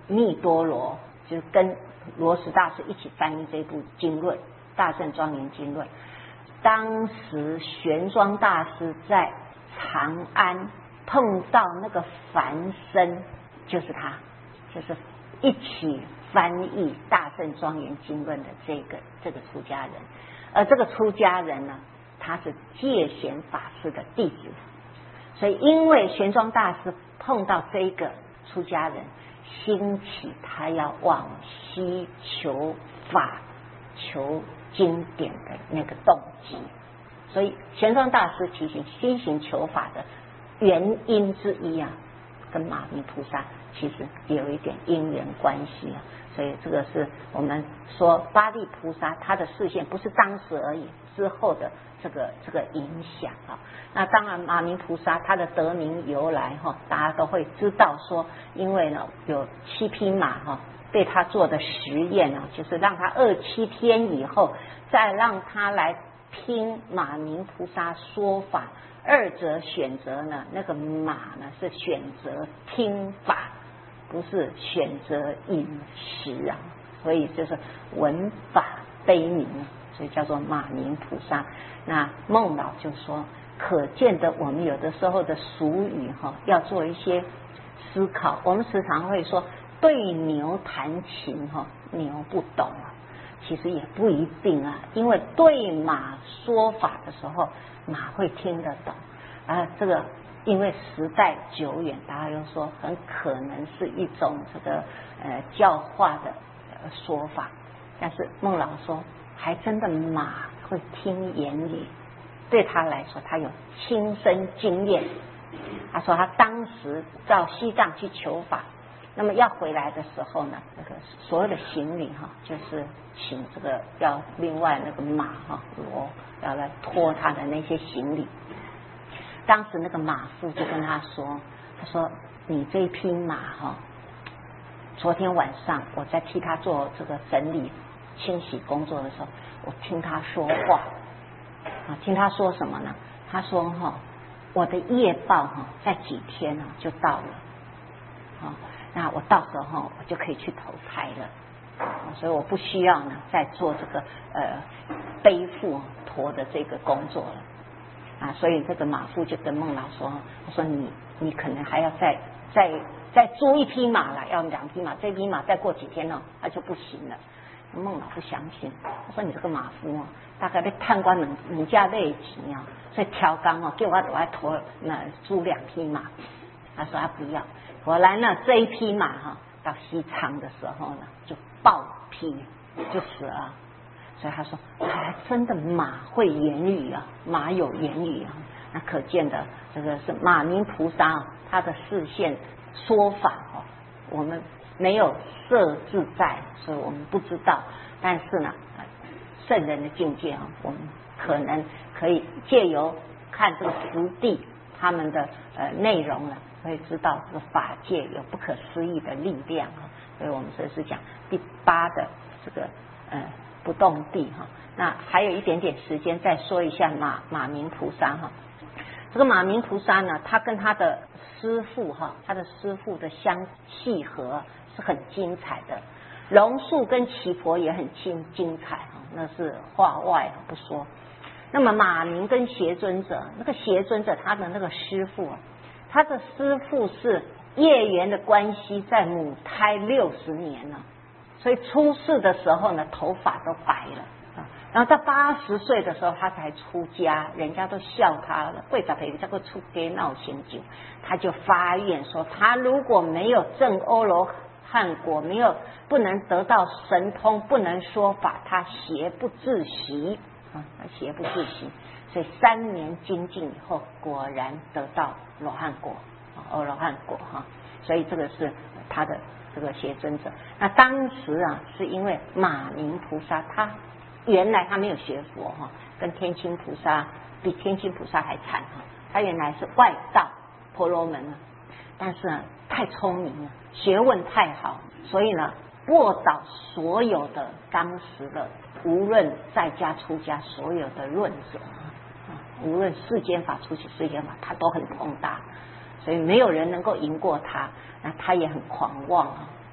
密多罗，就是跟罗什大师一起翻译这部经论《大正庄严经论》。当时玄奘大师在长安碰到那个梵僧，就是他，就是一起翻译《大正庄严经论》的这个出家人。而这个出家人呢，他是戒贤法师的弟子，所以因为玄奘大师碰到这个出家人，兴起他要往西求法、求经典的那个动机。所以玄奘大师提醒西行求法的原因之一啊，跟马明菩萨其实有一点因缘关系啊。所以这个是我们说巴利菩萨他的视线不是当时而已，之后的这个影响啊。那当然马明菩萨他的得名由来哈，大家都会知道说，因为呢有7匹马哈被他做的实验啊，就是让他饿7天以后，再让他来听马明菩萨说法，二者选择呢，那个马呢是选择听法，不是选择饮食啊，所以就是闻法悲悯，所以叫做马明菩萨。那孟老就说，可见的我们有的时候的俗语哈，要做一些思考。我们时常会说对牛弹琴哈，牛不懂啊，其实也不一定啊，因为对马说法的时候，马会听得懂啊。这个因为时代久远，大家又说很可能是一种这个教化的说法，但是孟老说，还真的马会听言语，对他来说，他有亲身经验。他说他当时到西藏去求法，那么要回来的时候呢，那个所有的行李哈，就是请这个要另外那个马哈骡要来拖他的那些行李。当时那个马夫就跟他说，他说你这一匹马哈，昨天晚上我在替他做这个整理清洗工作的时候，我听他说话啊，听他说什么呢？他说哈，我的业报哈，在几天呢就到了啊，那我到时候我就可以去投胎了，所以我不需要呢再做这个背负驮的这个工作了啊。所以这个马夫就跟孟老说，他说你可能还要再租一匹马了，要2匹马，这匹马再过几天呢，那就不行了。孟老不相信，他说你这个马夫啊，大概被贪官人家累钱啊，所以调缸哦，叫我都要驮租2匹马。他说他不要。果然呢，这一匹马哈到西昌的时候呢，就暴劈就死了。所以他说，还真的马会言语啊，马有言语啊。那可见的这个是马明菩萨他的视线说法哦，我们没有设置在，所以我们不知道。但是呢，圣人的境界啊，我们可能可以借由看这个实地他们的内容呢，可以知道这个法界有不可思议的力量啊。所以我们这是讲第8的这个不动地哈。那还有一点点时间再说一下马明菩萨哈。这个马明菩萨呢，他跟他的师父哈，他的师父的相契合是很精彩的。龙树跟奇婆也很精彩哈，那是话外不说。那么马明跟邪尊者，那个邪尊者他的那个师父啊，他的师父是业缘的关系，在母胎60年了，所以出世的时候呢，头发都白了。然后到80岁的时候，他才出家，人家都笑他了，贵杂培叫做出家闹醒酒。他就发愿说，他如果没有证阿罗汉果，不能得到神通，不能说法，他邪不自息啊，邪不自息。所以3年精进以后，果然得到罗汉果，阿罗汉果哈。所以这个是他的这个邪尊者。那当时啊，是因为马明菩萨他原来他没有学佛哈，跟天亲菩萨比天亲菩萨还惨哈。他原来是外道婆罗门啊，但是呢太聪明了，学问太好，所以呢卧倒所有的当时的无论在家出家所有的论者啊，无论世间法出去世间法，他都很通达，所以没有人能够赢过他。那他也很狂妄啊，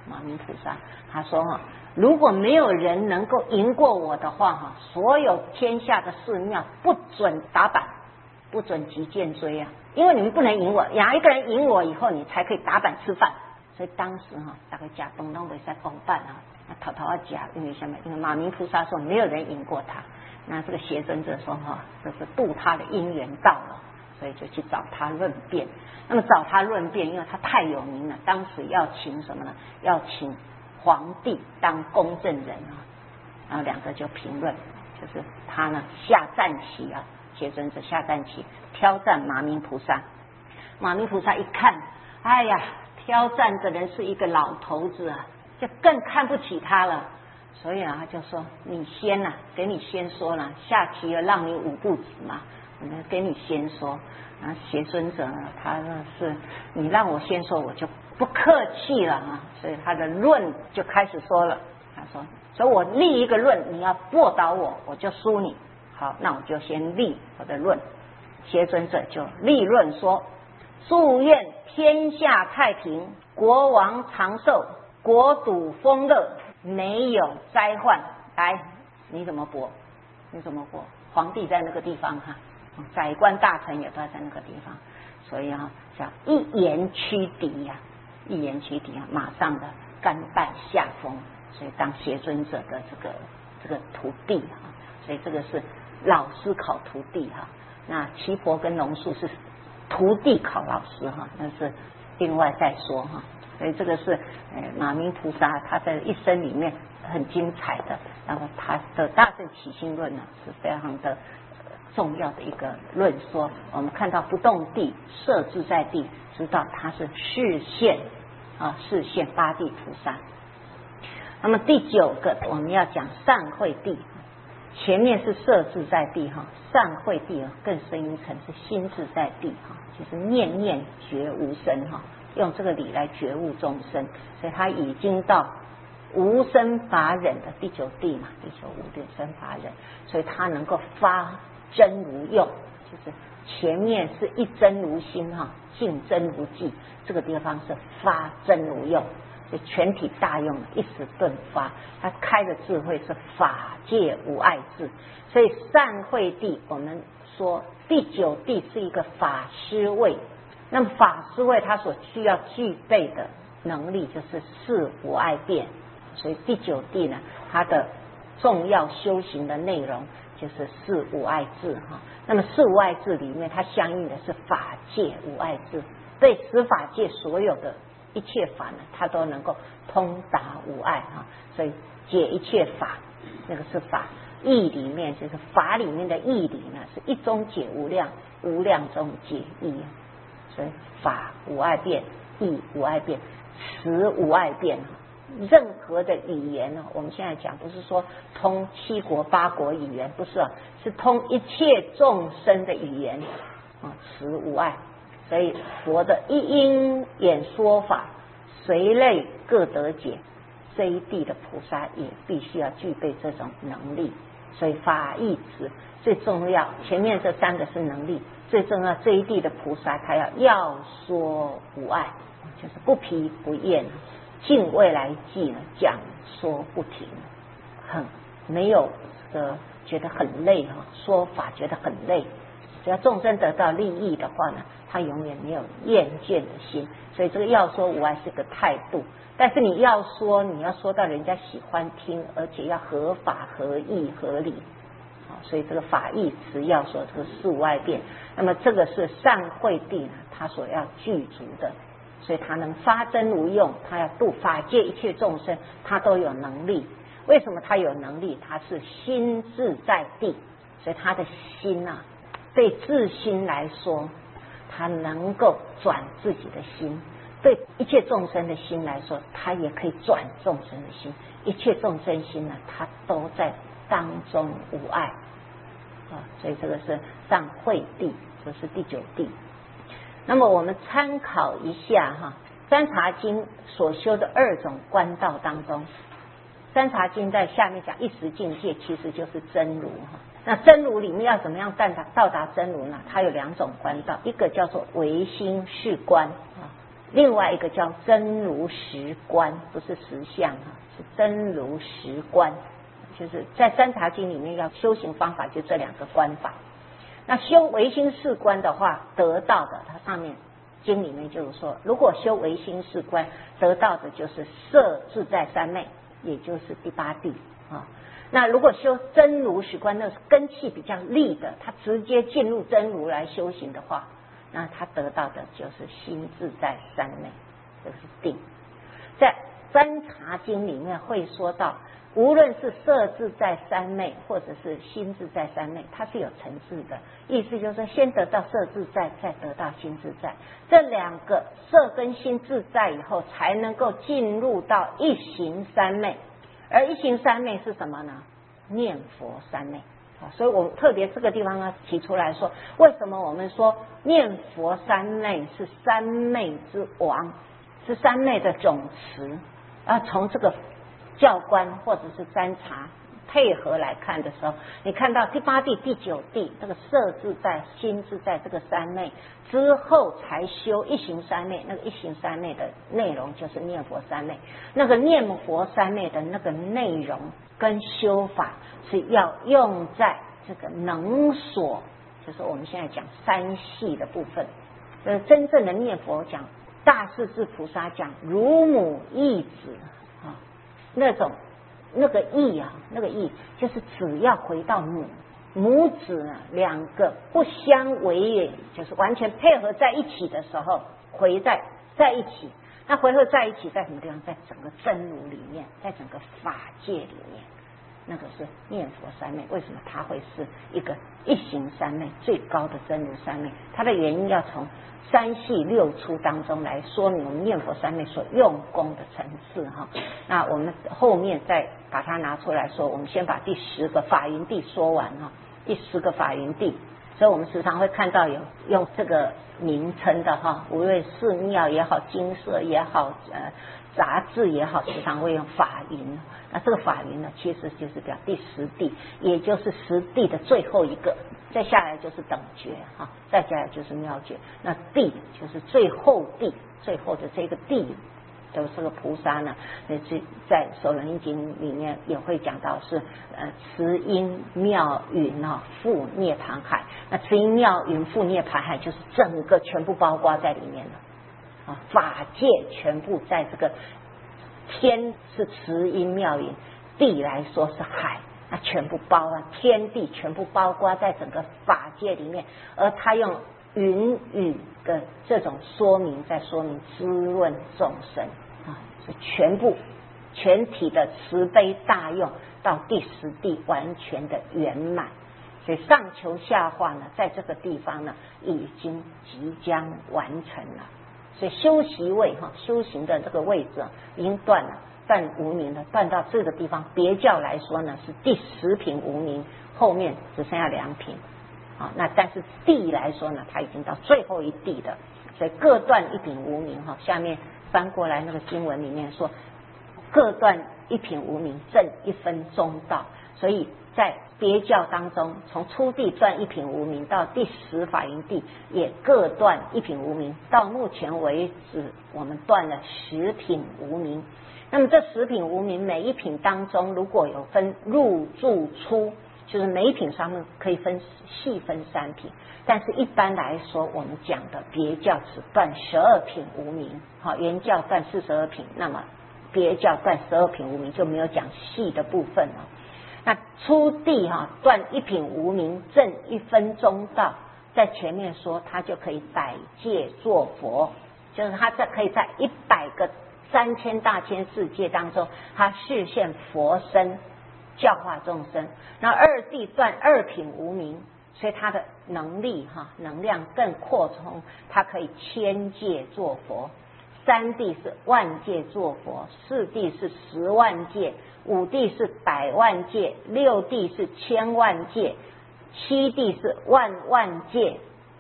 马明菩萨他说哈，如果没有人能够赢过我的话哈，所有天下的寺庙不准打板，不准击剑追啊，因为你们不能赢我，哪一个人赢我以后，你才可以打板吃饭。所以当时哈，大概假崩都没在崩饭啊，那偷偷要假，因为什么？因为马明菩萨说没有人赢过他，那这个邪尊者说哈，这是度他的因缘到了。所以就去找他论辩。那么找他论辩，因为他太有名了，当时要请什么呢？要请皇帝当公证人啊。然后两个就评论，就是他呢下战旗啊，邪尊者下战旗挑战马明菩萨。马明菩萨一看，哎呀，挑战的人是一个老头子啊，就更看不起他了。所以啊，他就说你先啊，给你先说了，下棋了让你5步子嘛。我们给你先说，然后邪尊者呢，他是你让我先说，我就不客气了啊，所以他的论就开始说了。他说，所以我立一个论，你要驳倒我，我就输你。好，那我就先立我的论。邪尊者就立论说，祝愿天下太平，国王长寿，国土丰乐，没有灾患。来，你怎么驳？你怎么驳？皇帝在那个地方哈。宰官大臣也都在那个地方，所以啊，叫一言驱敌呀，一言驱敌啊，马上的甘拜下风。所以当邪尊者的这个徒弟啊，所以这个是老师考徒弟哈。那奇婆跟龙树是徒弟考老师哈，那是另外再说哈。所以这个是马明菩萨他的一生里面很精彩的，然后他的大乘起心论呢是非常的重要的一个论说。我们看到不动地摄自在地，知道它是示现啊，示现八地菩萨。那么第9个我们要讲善慧地，前面是摄自在地哈，善慧地啊更深一层是心自在地哈，就是念念觉无生哈，用这个理来觉悟众生，所以他已经到无生法忍的第9地嘛，第9无生法忍，所以他能够发真如用，就是前面是一真如心哈，净真如寂，这个地方是发真如用，所以全体大用，一时顿发，他开的智慧是法界无碍智。所以善慧地我们说第9地是一个法师位，那么法师位他所需要具备的能力就是事无碍辩，所以第9地呢，它的重要修行的内容就是事无碍智哈。那么事无碍智里面，它相应的是法界无碍智，对十法界所有的一切法呢，它都能够通达无碍哈。所以解一切法，那个是法义里面，就是法里面的义理呢，是一中解无量，无量中解义。所以法无碍辩，义无碍辩，词无碍辩。任何的语言呢，我们现在讲不是说通7国8国语言，不是啊，是通一切众生的语言啊，词无碍。所以佛的一因演说法，随类各得解，这一地的菩萨也必须要具备这种能力。所以法义词最重要，前面这3个是能力，最重要这一地的菩萨他要说无碍，就是不疲不厌，尽未来际呢，讲说不停，很没有觉得很累哈，说法觉得很累。只要众生得到利益的话呢，他永远没有厌倦的心。所以这个要说无碍是个态度，但是你要说到人家喜欢听，而且要合法合义合理。所以这个法义词要说这个事无碍辩，那么这个是善慧地呢，他所要具足的。所以他能发真如用，他要度法界一切众生，他都有能力。为什么他有能力？他是心自在地，所以他的心啊，对自心来说，他能够转自己的心；对一切众生的心来说，他也可以转众生的心。一切众生心呢，他都在当中无碍啊。所以这个是善慧地，这是第9地。那么我们参考一下哈，三茶经所修的2种观道当中，三茶经在下面讲一时境界，其实就是真如哈。那真如里面要怎么样到达真如呢？它有2种观道，一个叫做唯心是观啊， 另外一个叫真如实观，不是实相是真如实观，就是在三茶经里面要修行方法就这2个观法。那修唯心是观的话，得到的它上面经里面就是说，如果修唯心是观，得到的就是摄自在三昧，也就是第8地啊。那如果修真如实观，那是根气比较利的，他直接进入真如来修行的话，那他得到的就是心自在三昧，这是定。在三茶经里面会说到，无论是摄自在三昧或者是心自在三昧，它是有层次的，意思就是说先得到摄自在，再得到心自在，这2个摄跟心自在以后，才能够进入到一行三昧。而一行三昧是什么呢？念佛三昧。所以我特别这个地方呢提出来说，为什么我们说念佛三昧是三昧之王，是三昧的总持啊？从这个教观或者是三茶配合来看的时候，你看到第8地、第9地这个摄自在、心自在这个三昧之后，才修一行三昧。那个一行三昧的内容就是念佛三昧，那个念佛三昧的那个内容跟修法是要用在这个能所，就是我们现在讲三系的部分。真正的念佛讲大势至菩萨讲如母忆子啊，那个意啊，那个意就是只要回到母子呢2个不相违也，就是完全配合在一起的时候，回在一起。那回合在一起在什么地方？在整个真如里面，在整个法界里面，那个是念佛三昧。为什么它会是一个一行三昧最高的真如三昧？它的原因要从三系6出当中来说明我们念佛三昧所用功的层次哈。那我们后面再把它拿出来说，我们先把第10个法云地说完哈。第10个法云地，所以我们时常会看到有用这个名称的哈，无论寺庙也好、经社也好、杂志也好，时常会用法云。那这个法云呢，其实就是表第10地，也就是10地的最后一个，再下来就是等觉哈，再下来就是妙觉。那地就是最后地，最后的这个地都是个菩萨呢。在《首楞严经》里面也会讲到是慈音妙云覆涅槃海。那慈音妙云覆涅槃海就是整个全部包括在里面了法界全部在这个天是慈音妙云，地来说是海，那全部包了天地全部包括在整个法界里面，而他用云雨的这种说明，在说明滋润众生是全体的慈悲大用到第10地完全的圆满。所以上求下化呢，在这个地方呢已经即将完成了。所以修习位修行的这个位置已经断了，断无明了，断到这个地方。别教来说呢是第10品无明，后面只剩下2品那但是地来说呢，它已经到最后一地的，所以各断1品无明下面翻过来那个经文里面说，各断1品无明，正1分中道。所以在别教当中，从初地断1品无明到第10法云地也各断1品无明，到目前为止我们断了10品无明。那么这10品无明每一品当中如果有分入住出，就是每一品上面可以细分3品，但是一般来说我们讲的别教只断12品无明原教断42品，那么别教断12品无明，就没有讲细的部分了。那初地断1品无明，正1分中道，在前面说他就可以百界作佛，就是他可以在100个3000大千世界当中，他示现佛身教化众生。那2地断2品无明，所以他的能力能量更扩充，他可以千界作佛。3地是万界作佛，4地是10万界，5地是100万界，6地是1000万界，7地是万万界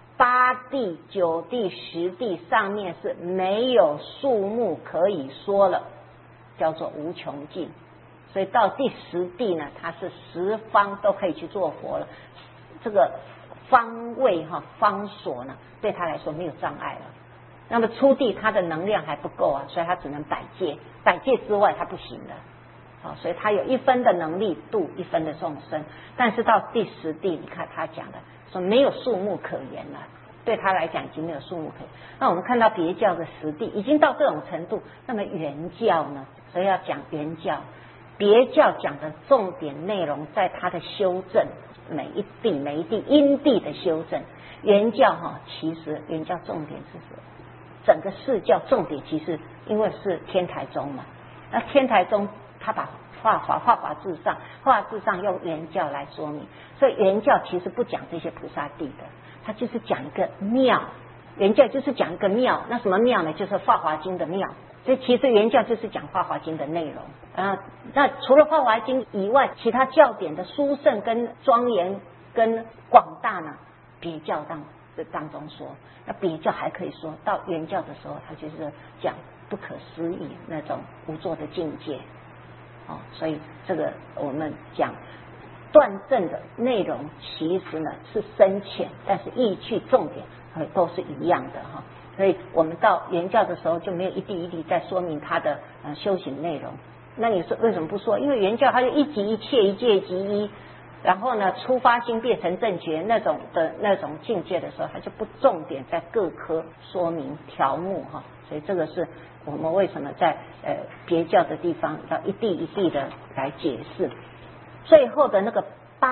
，8地、9地、10地上面是没有数目可以说了，叫做无穷尽。所以到第10地呢，它是10方都可以去做佛了，这个方位方所呢对他来说没有障碍了那么初地它的能量还不够啊，所以它只能百界，百界之外它不行的。所以他有1分的能力度1分的众生，但是到第10地，你看他讲的说没有数目可言了，对他来讲已经没有数目可言。那我们看到别教的10地已经到这种程度，那么原教呢？所以要讲原教，别教讲的重点内容在它的修正，每一地因地的修正。原教其实原教重点是什么？整个释教重点其实因为是天台宗嘛，那天台宗他把化法至上用原教来说明，所以原教其实不讲这些菩萨地的，他就是讲一个妙，原教就是讲一个妙。那什么妙呢？就是化华经的妙。所以其实原教就是讲化华经的内容那除了化华经以外，其他教典的殊胜跟庄严跟广大呢，别教当中说。那别教还可以说到原教的时候，他就是讲不可思议那种无作的境界。所以这个我们讲断证的内容其实呢是深浅，但是意趣重点都是一样的所以我们到原教的时候就没有一地一地在说明它的修行内容。那你说为什么不说？因为原教它就一即一切，一界即一，然后呢出发心变成正觉那种境界的时候，它就不重点在各科说明条目所以这个是我们为什么在别教的地方要一地一地的来解释。最后的那个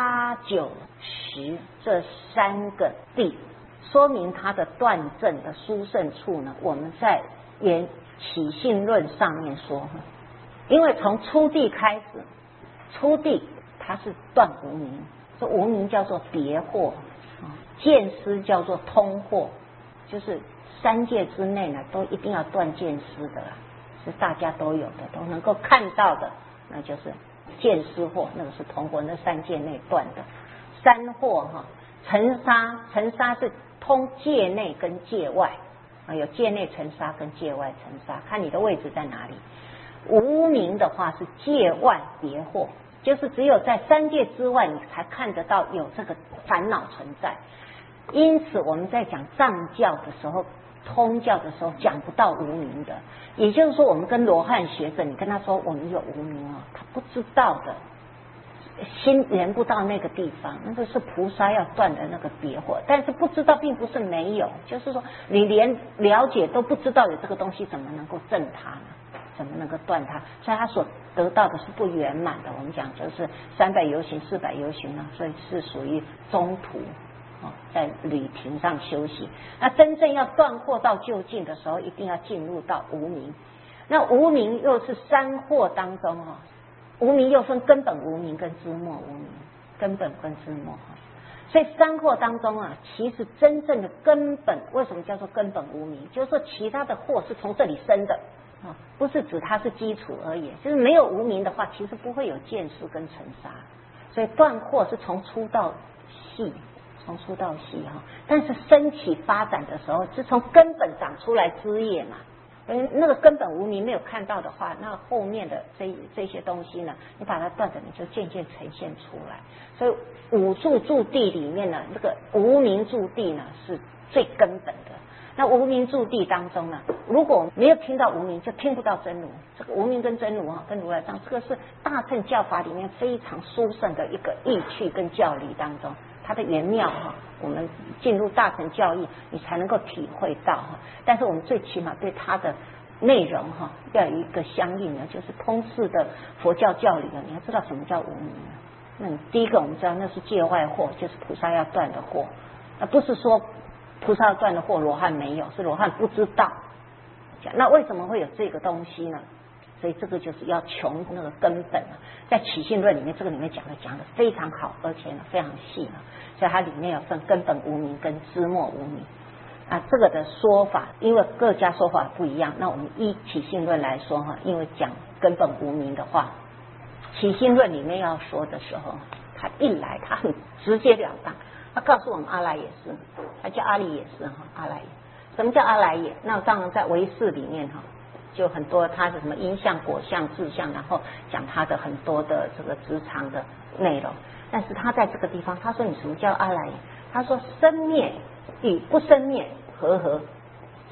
8、9、10这3个地，说明它的断证的殊胜处呢，我们在原起信论上面说，因为从初地开始，初地它是断无明，这无明叫做别惑，见思叫做通惑，就是3界之内呢都一定要断见思的是大家都有的，都能够看到的，那就是见思惑，那个是通惑，那3界内断的。3惑尘沙是通界内跟界外有界内尘沙跟界外尘沙，看你的位置在哪里。无明的话是界外别惑，就是只有在3界之外你才看得到有这个烦恼存在。因此我们在讲藏教的时候，通教的时候讲不到无明的，也就是说我们跟罗汉学者，你跟他说我们有无明他不知道的，心连不到那个地方，那个是菩萨要断的那个别惑。但是不知道并不是没有，就是说你连了解都不知道有这个东西，怎么能够证它呢？怎么能够断它？所以他所得到的是不圆满的。我们讲就是300游行400游行所以是属于中途在旅亭上休息。那真正要断惑到究竟的时候，一定要进入到无明。那无明又是3惑当中无明又分根本无明跟支末无明，根本跟支末所以3惑当中其实真正的根本，为什么叫做根本无明？就是说其他的惑是从这里生的不是指它是基础而已。就是没有无明的话，其实不会有见识跟尘沙。所以断惑是从粗到细，但是升起发展的时候是从根本长出来枝叶嘛。那个根本无明没有看到的话，那后面的这些东西呢，你把它断的，你就渐渐呈现出来。所以五住住地里面呢，这个无明住地呢是最根本的。那无明住地当中呢，如果没有听到无明，就听不到真如。这个无明跟真如跟如来藏，这个是大乘教法里面非常殊胜的一个意趣跟教理当中，它的玄妙我们进入大乘教义，你才能够体会到但是我们最起码对它的内容要有一个相应的，就是通世的佛教教理你要知道什么叫无明那你第一个我们知道那是界外惑，就是菩萨要断的惑。那不是说菩萨要断的惑罗汉没有，是罗汉不知道。那为什么会有这个东西呢？所以这个就是要穷那个根本在起信论里面，这个里面讲的非常好，而且呢非常细所以它里面有分根本无明跟支末无明这个的说法，因为各家说法不一样，那我们依起信论来说因为讲根本无明的话，起信论里面要说的时候，他一来他很直截了当，他告诉我们阿赖耶识，他叫阿里也是阿赖耶。什么叫阿赖耶？那当然在唯识里面就很多他的什么因相果相智相，然后讲他的很多的这个职场的内容。但是他在这个地方他说你什么叫阿赖耶？他说生灭与不生灭和合，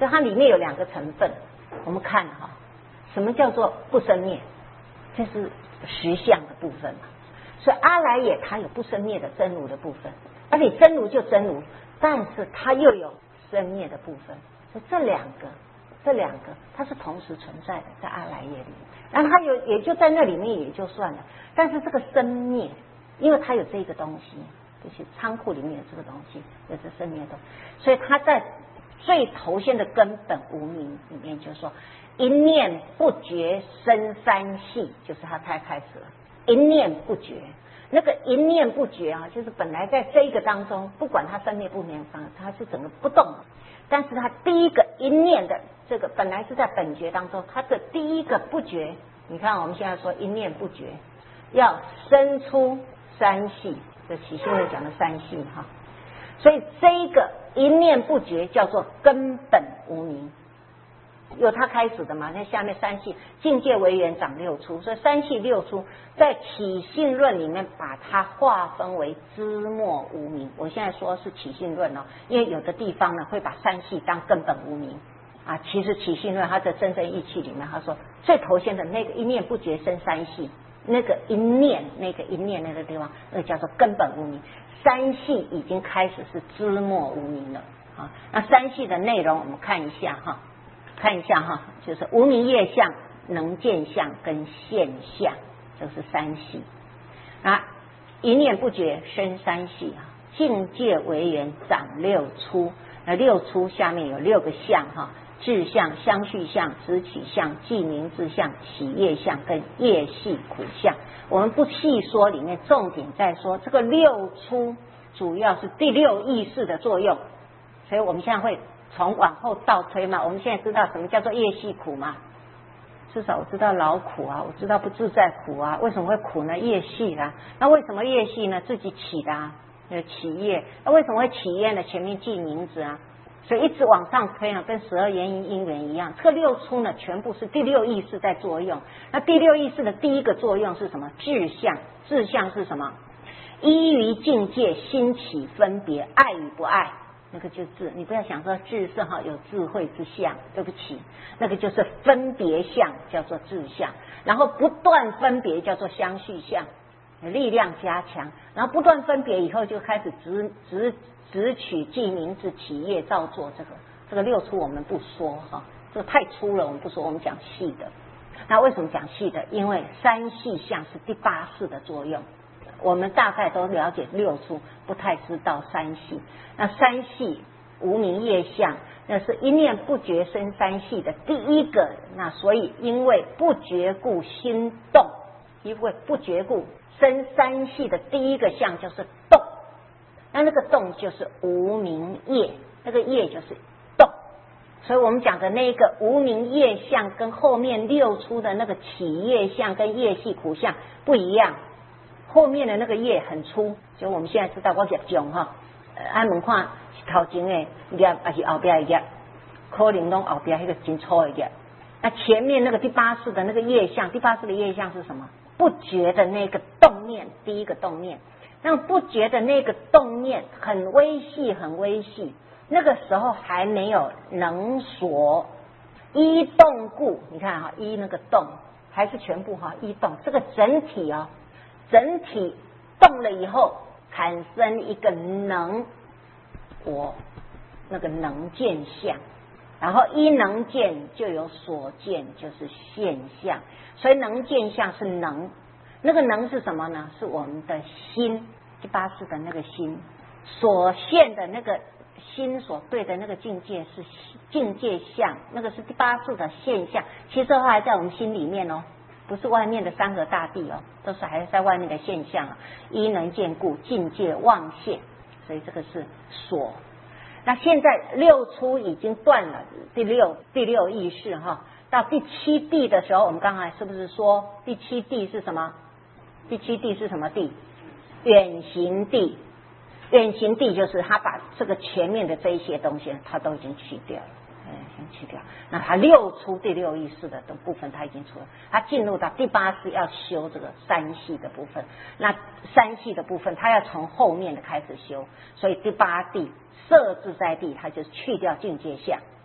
所以它里面有2个成分。我们看哈，什么叫做不生灭？这是实相的部分嘛。所以阿赖耶它有不生灭的真如的部分，而你真如就真如，但是它又有生灭的部分。所以这两个它是同时存在的，在阿赖耶里，然后它也就在那里面也就算了。但是这个生灭，因为它有这个东西，就是仓库里面有这个东西，有这生灭的东西，所以它在最头先的根本无明里面就说一念不觉生三系，就是它才开始了一念不觉。那个一念不觉啊，就是本来在这个当中，不管它生灭不灭方，它是整个不动，但是它第一个一念的这个本来是在本觉当中，它的第一个不觉，你看我们现在说一念不觉，要生出三系，这起信论讲的三系哈，所以这一个一念不觉叫做根本无明，由它开始的嘛。那下面三系境界为缘长六出，所以三系六出在起信论里面把它划分为知末无明。我现在说是起信论哦，因为有的地方呢会把三系当根本无明啊。其实起信论它的真正义气里面，他说最头先的那个一念不觉生三系，那个一念那个地方，那个叫做根本无明。三系已经开始是知末无明了啊。那三系的内容我们看一下哈。就是无明业相、能见相跟现象，这是三系啊。一念不觉生三系啊，境界为缘长六出。那六出下面有6个相哈，智相、相续相、执取相、记名智相、起业相跟业系苦相。我们不细说，里面重点在说这个六出主要是第六意识的作用，所以我们现在会从往后倒推嘛。我们现在知道什么叫做业系苦嘛？至少我知道劳苦啊，我知道不自在苦啊。为什么会苦呢？业系啦。那为什么业系呢？自己起的啊，起业。那为什么会起业呢？前面记名字啊。所以一直往上推呢，跟12缘因缘一样。这个六出呢，全部是第六意识在作用。那第六意识的第一个作用是什么？智相。智相是什么？依于境界兴起分别，爱与不爱。那个就是智，你不要想说智是哈有智慧之相，对不起，那个就是分别相，叫做智相。然后不断分别叫做相续相，力量加强，然后不断分别以后就开始直取记名字起业造作。这个六出我们不说哈，这个太粗了，我们不说，我们讲细的。那为什么讲细的？因为三系相是第8识的作用。我们大概都了解六出，不太知道三系。那三系无明业相，那是一念不觉生三系的第一个。那所以因为不觉故心动，因为不觉故生三系的第一个相就是动。那个动就是无明业，那个业就是动。所以我们讲的那个无明业相跟后面六出的那个起业相跟业系苦相不一样。后面的那个业很粗，就我们现在知道我业重哈，按门看是头前的业还是后边的业，可能拢后边那个真粗的业。那前面那个第8识的那个业相，第8识的业相是什么？不觉的那个动念，第一个动念。那不觉的那个动念很微细，很微细，那个时候还没有能所依动故。你看哈，依那个动还是全部哈，依动这个整体啊。整体动了以后，产生一个能，我那个能见相，然后依能见就有所见，就是现象。所以能见相是能，那个能是什么呢？是我们的心，第8识的那个心所现的那个心所对的那个境界是境界相，那个是第8识的现象。其实还在我们心里面哦。不是外面的3个大地哦，都是还是在外面的现象啊。依能见故，境界妄现，所以这个是所。那现在六出已经断了第六意识哈，到第7地的时候，我们刚才是不是说第7地是什么？第7地是什么地？远行地。远行地就是他把这个前面的这一些东西，他都已经去掉了。先去掉，那他六出第六意识的部分他已经出了，他进入到第8识要修这个三系的部分。那三系的部分他要从后面的开始修，所以第8地摄自在地他就去掉境界相，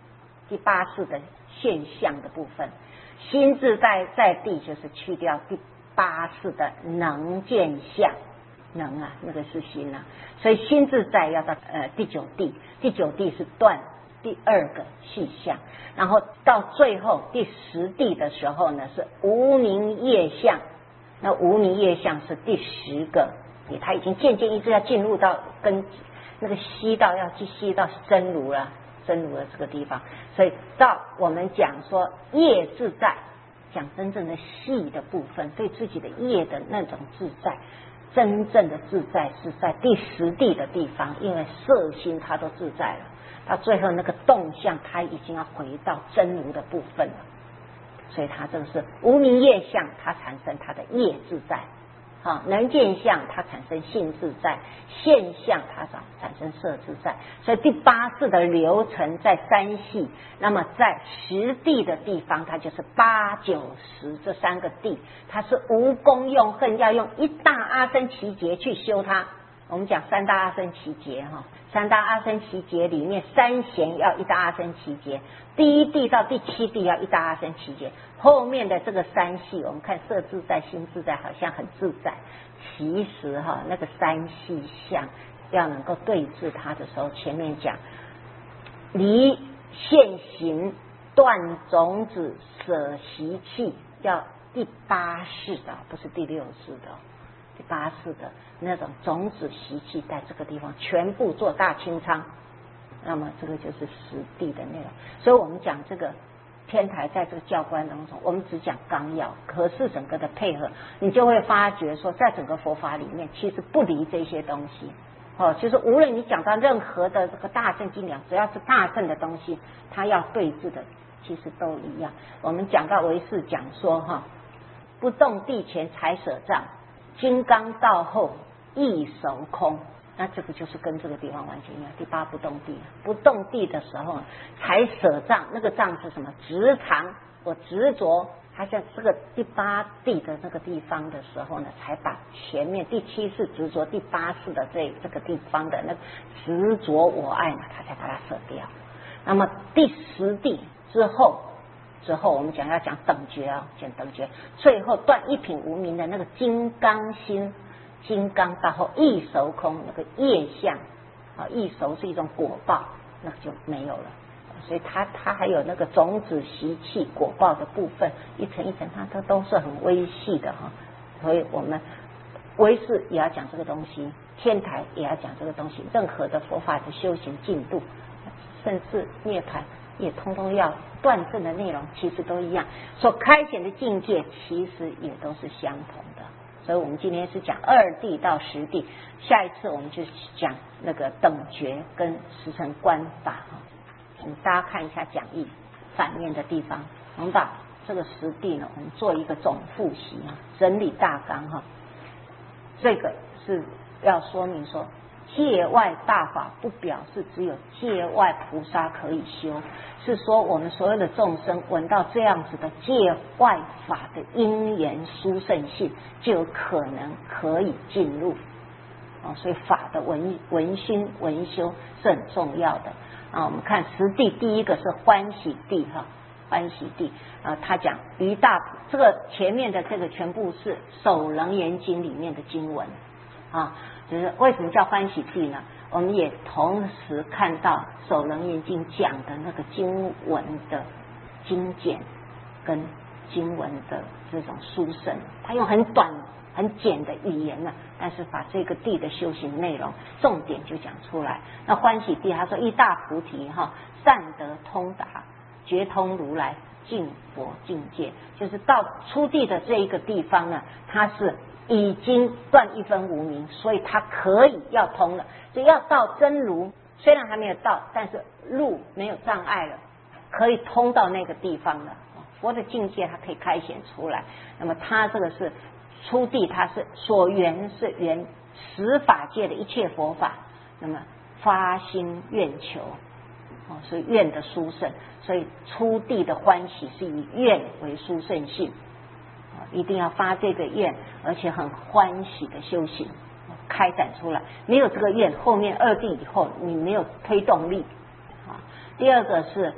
第八识的现象的部分。心自在地就是去掉第八识的能见相，能啊，那个是心啊，所以心自在要到第九地，第九地是断第二个细相，然后到最后第十地的时候呢是无明业相，那无明业相是第十个，它已经渐渐一直要进入到跟那个吸到要去吸到真如了，真如的这个地方，所以到我们讲说业自在，讲真正的细的部分，对自己的业的那种自在，真正的自在是在第十地的地方，因为色心它都自在了，到最后那个动向它已经要回到真如的部分了，所以它这个是无明业相，它产生它的业自在，能见相它产生性自在，现象它产生色自在，所以第八识的流程在三系，那么在十地的地方，它就是八九十这三个地，它是无功用恨，要用一大阿僧祇劫去修它。我们讲三大阿僧祇劫三大阿僧祇劫里面，三弦要一大阿僧祇劫，第一地到第七地要一大阿僧祇劫，后面的这个三系，我们看色自在心自在好像很自在，其实那个三系相要能够对治它的时候，前面讲离现行断种子舍习气，要第八识的，不是第六识的，第八识的那种种子习气在这个地方全部做大清仓，那么这个就是实地的内容。所以我们讲这个天台在这个教观当中，我们只讲纲要，可是整个的配合，你就会发觉说，在整个佛法里面，其实不离这些东西。就是无论你讲到任何的这个大乘经典，只要是大乘的东西，它要对治的其实都一样。我们讲到唯识讲说不动地前才舍障，金刚道后亦守空，那这个就是跟这个地方完全一样。第八不动地，不动地的时候才舍障，那个障是什么？执常，我执着。他在这个第八地的那个地方的时候呢，才把前面第七世执着，第八世的这个地方的那个执着我爱呢，他才把它舍掉。那么第十地之后，我们要讲等觉讲等觉，最后断一品无明的那个金刚心，金刚到后亦熟空，那个业相亦熟是一种果报，那就没有了。所以它还有那个种子习气果报的部分，一层一层它都是很微细的所以我们唯识也要讲这个东西，天台也要讲这个东西，任何的佛法的修行进度，甚至涅槃也通通要断证的内容其实都一样，所开显的境界其实也都是相同的。所以我们今天是讲二地到十地，下一次我们就讲那个等觉跟十层观法请大家看一下讲义反面的地方，我们把这个十地呢，我们做一个总复习整理大纲这个是要说明说，界外大法不表示只有界外菩萨可以修，是说我们所有的众生闻到这样子的界外法的因缘殊胜性，就有可能可以进入所以法的闻熏闻修是很重要的我们看十地，第一个是欢喜地欢喜地他讲于大，这个前面的这个全部是首楞严经里面的经文就是为什么叫欢喜地呢？我们也同时看到首楞严经讲的那个经文的精简跟经文的这种殊胜，他用很短很简的语言但是把这个地的修行内容重点就讲出来。那欢喜地他说一大菩提善得通达觉通如来净佛境界，就是到初地的这一个地方呢，它是已经断一分无明，所以它可以要通了，所以要到真如，虽然还没有到，但是路没有障碍了，可以通到那个地方了。佛的境界它可以开显出来。那么它这个是初地，它是所缘是缘十法界的一切佛法，那么发心愿求所以愿的殊胜，所以初地的欢喜是以愿为殊胜性一定要发这个愿，而且很欢喜的修行开展出来，没有这个愿，后面二地以后你没有推动力第二个是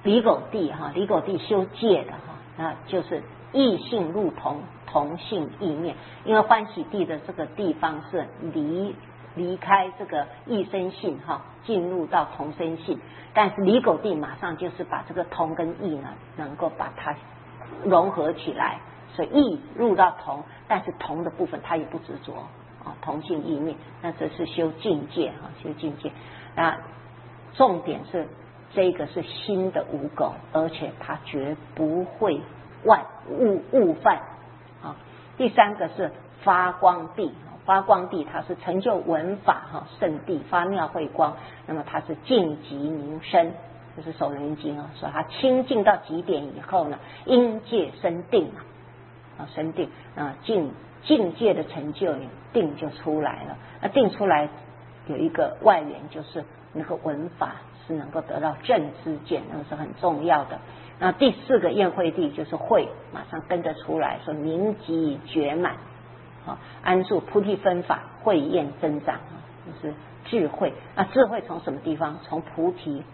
离垢地哈，离垢地修戒的哈，那就是异性入同，同性异灭。因为欢喜地的这个地方是离开这个异生性哈，进入到同生性，但是离垢地马上就是把这个同跟异呢，能够把它融合起来，所以异入到同，但是同的部分它也不执着啊，同性异灭。那这是修境界哈，修境界。那重点是这个是新的无垢，而且它绝不会误犯啊。第三个是发光地，发光地它是成就文法哈圣地，发妙慧光，那么它是净极明生，这是首轮经啊，说它清净到极点以后呢，因界生定啊，生定啊，境界的成就定就出来了。那定出来有一个外缘，就是那个文法是能够得到正知见，那个是很重要的。那第四个宴会地就是慧，马上跟着出来，说明极觉满啊，安住菩提分法，慧焰增长啊，就是智慧。那智慧从什么地方？从菩提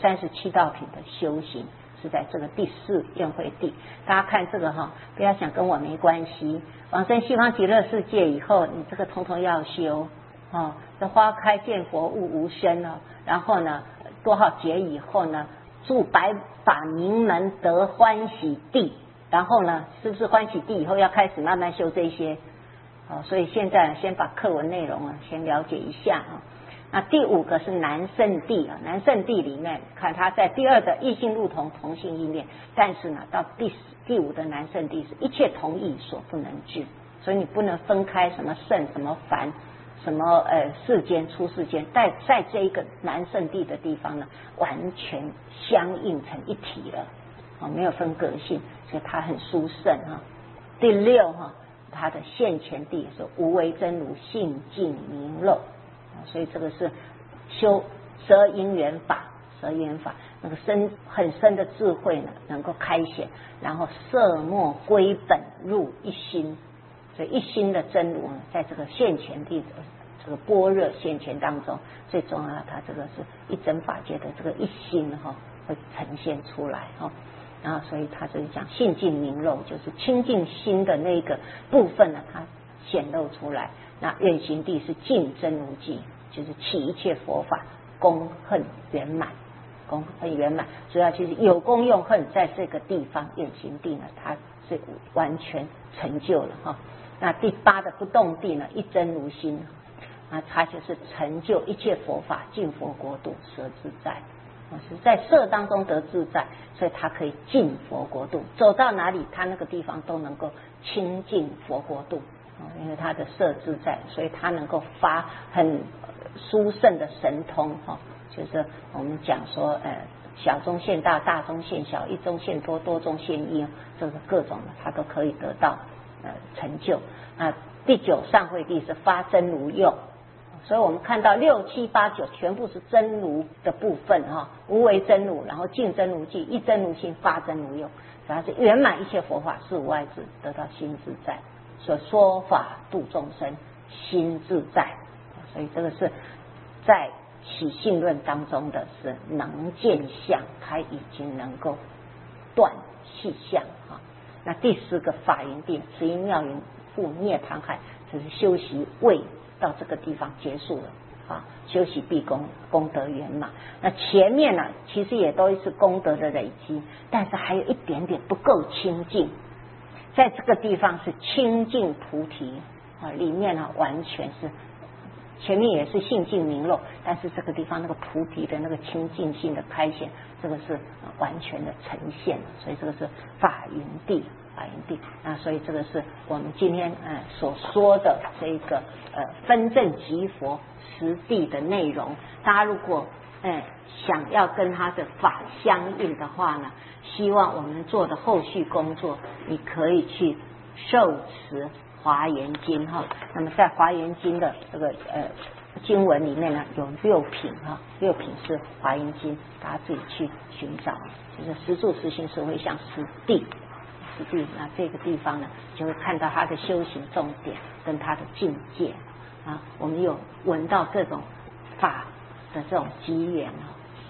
37道品的修行是在这个第四宴会地。大家看这个哈，不要想跟我没关系。往生西方极乐世界以后，你这个统统要修啊。这花开见佛悟无生了，然后呢，多少劫以后呢，住百法名门得欢喜地，然后呢，是不是欢喜地以后要开始慢慢修这些？所以现在先把课文内容先了解一下啊。那第五个是南圣地啊，南圣地里面看它在第二的异性入同，同性异灭，但是呢，到第五的南圣地是一切同异所不能治，所以你不能分开什么圣什么凡。什么世间出世间，在这一个南圣地的地方呢，完全相应成一体了啊，没有分隔性，所以它很殊胜哈。第六哈，它的现前地是无为真如性净明漏啊，所以这个是修12因缘法，那个很深的智慧呢，能够开显，然后色墨归本入一心。所以一心的真如呢，在这个现前地的这个般若现前当中，最重要它这个是一真法界的这个一心哈，会呈现出来哈。然后所以它就是讲性净明漏，就是清净心的那个部分呢，它显露出来。那愿行地是净真如寂，就是起一切佛法功恨圆满，功恨圆满，主要就是有功用恨，在这个地方愿行地呢，它是完全成就了哈。那第8的不动地呢，一真如心啊，它就是成就一切佛法进佛国度舍自在啊，是在舍当中得自在，所以它可以进佛国度，走到哪里它那个地方都能够亲近佛国度啊，因为它的舍自在，所以它能够发很殊胜的神通哈，就是我们讲说小中现大，大中现小，一中现多，多中现一，这个各种的它都可以得到成就。那第9上慧地是发真如用，所以我们看到6、7、8、9全部是真如的部分哈，无为真如，然后净真如寂，一真如心，发真如用，主要是圆满一切佛法是无碍智，得到心自在，所以说法度众生，心自在。所以这个是在起信论当中的是能见相，它已经能够断细相哈。那第10个法云地，十因妙云覆涅槃海，这是修习未到这个地方结束了啊，修习毕功，功德圆满。那前面呢，其实也都是功德的累积，但是还有一点点不够清净，在这个地方是清净菩提啊，里面呢完全是。前面也是性净明漏，但是这个地方那个菩提的那个清净性的开显，这个是完全的呈现，所以这个是法云地，法云地啊，所以这个是我们今天所说的这个分正即佛实地的内容。大家如果想要跟他的法相应的话呢，希望我们做的后续工作，你可以去受持华严经哈，那么在华严经的这个经文里面呢，有6品哈，6品是华严经，大家自己去寻找，就是实住实行实回向实地，那这个地方呢，就会看到他的修行重点跟他的境界啊，我们有闻到各种法的这种机缘哈。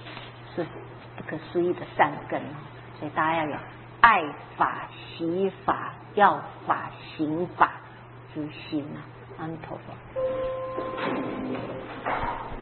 是不可思议的善根哦。所以大家要有爱法、习法、要法、行法之心啊！阿弥陀佛。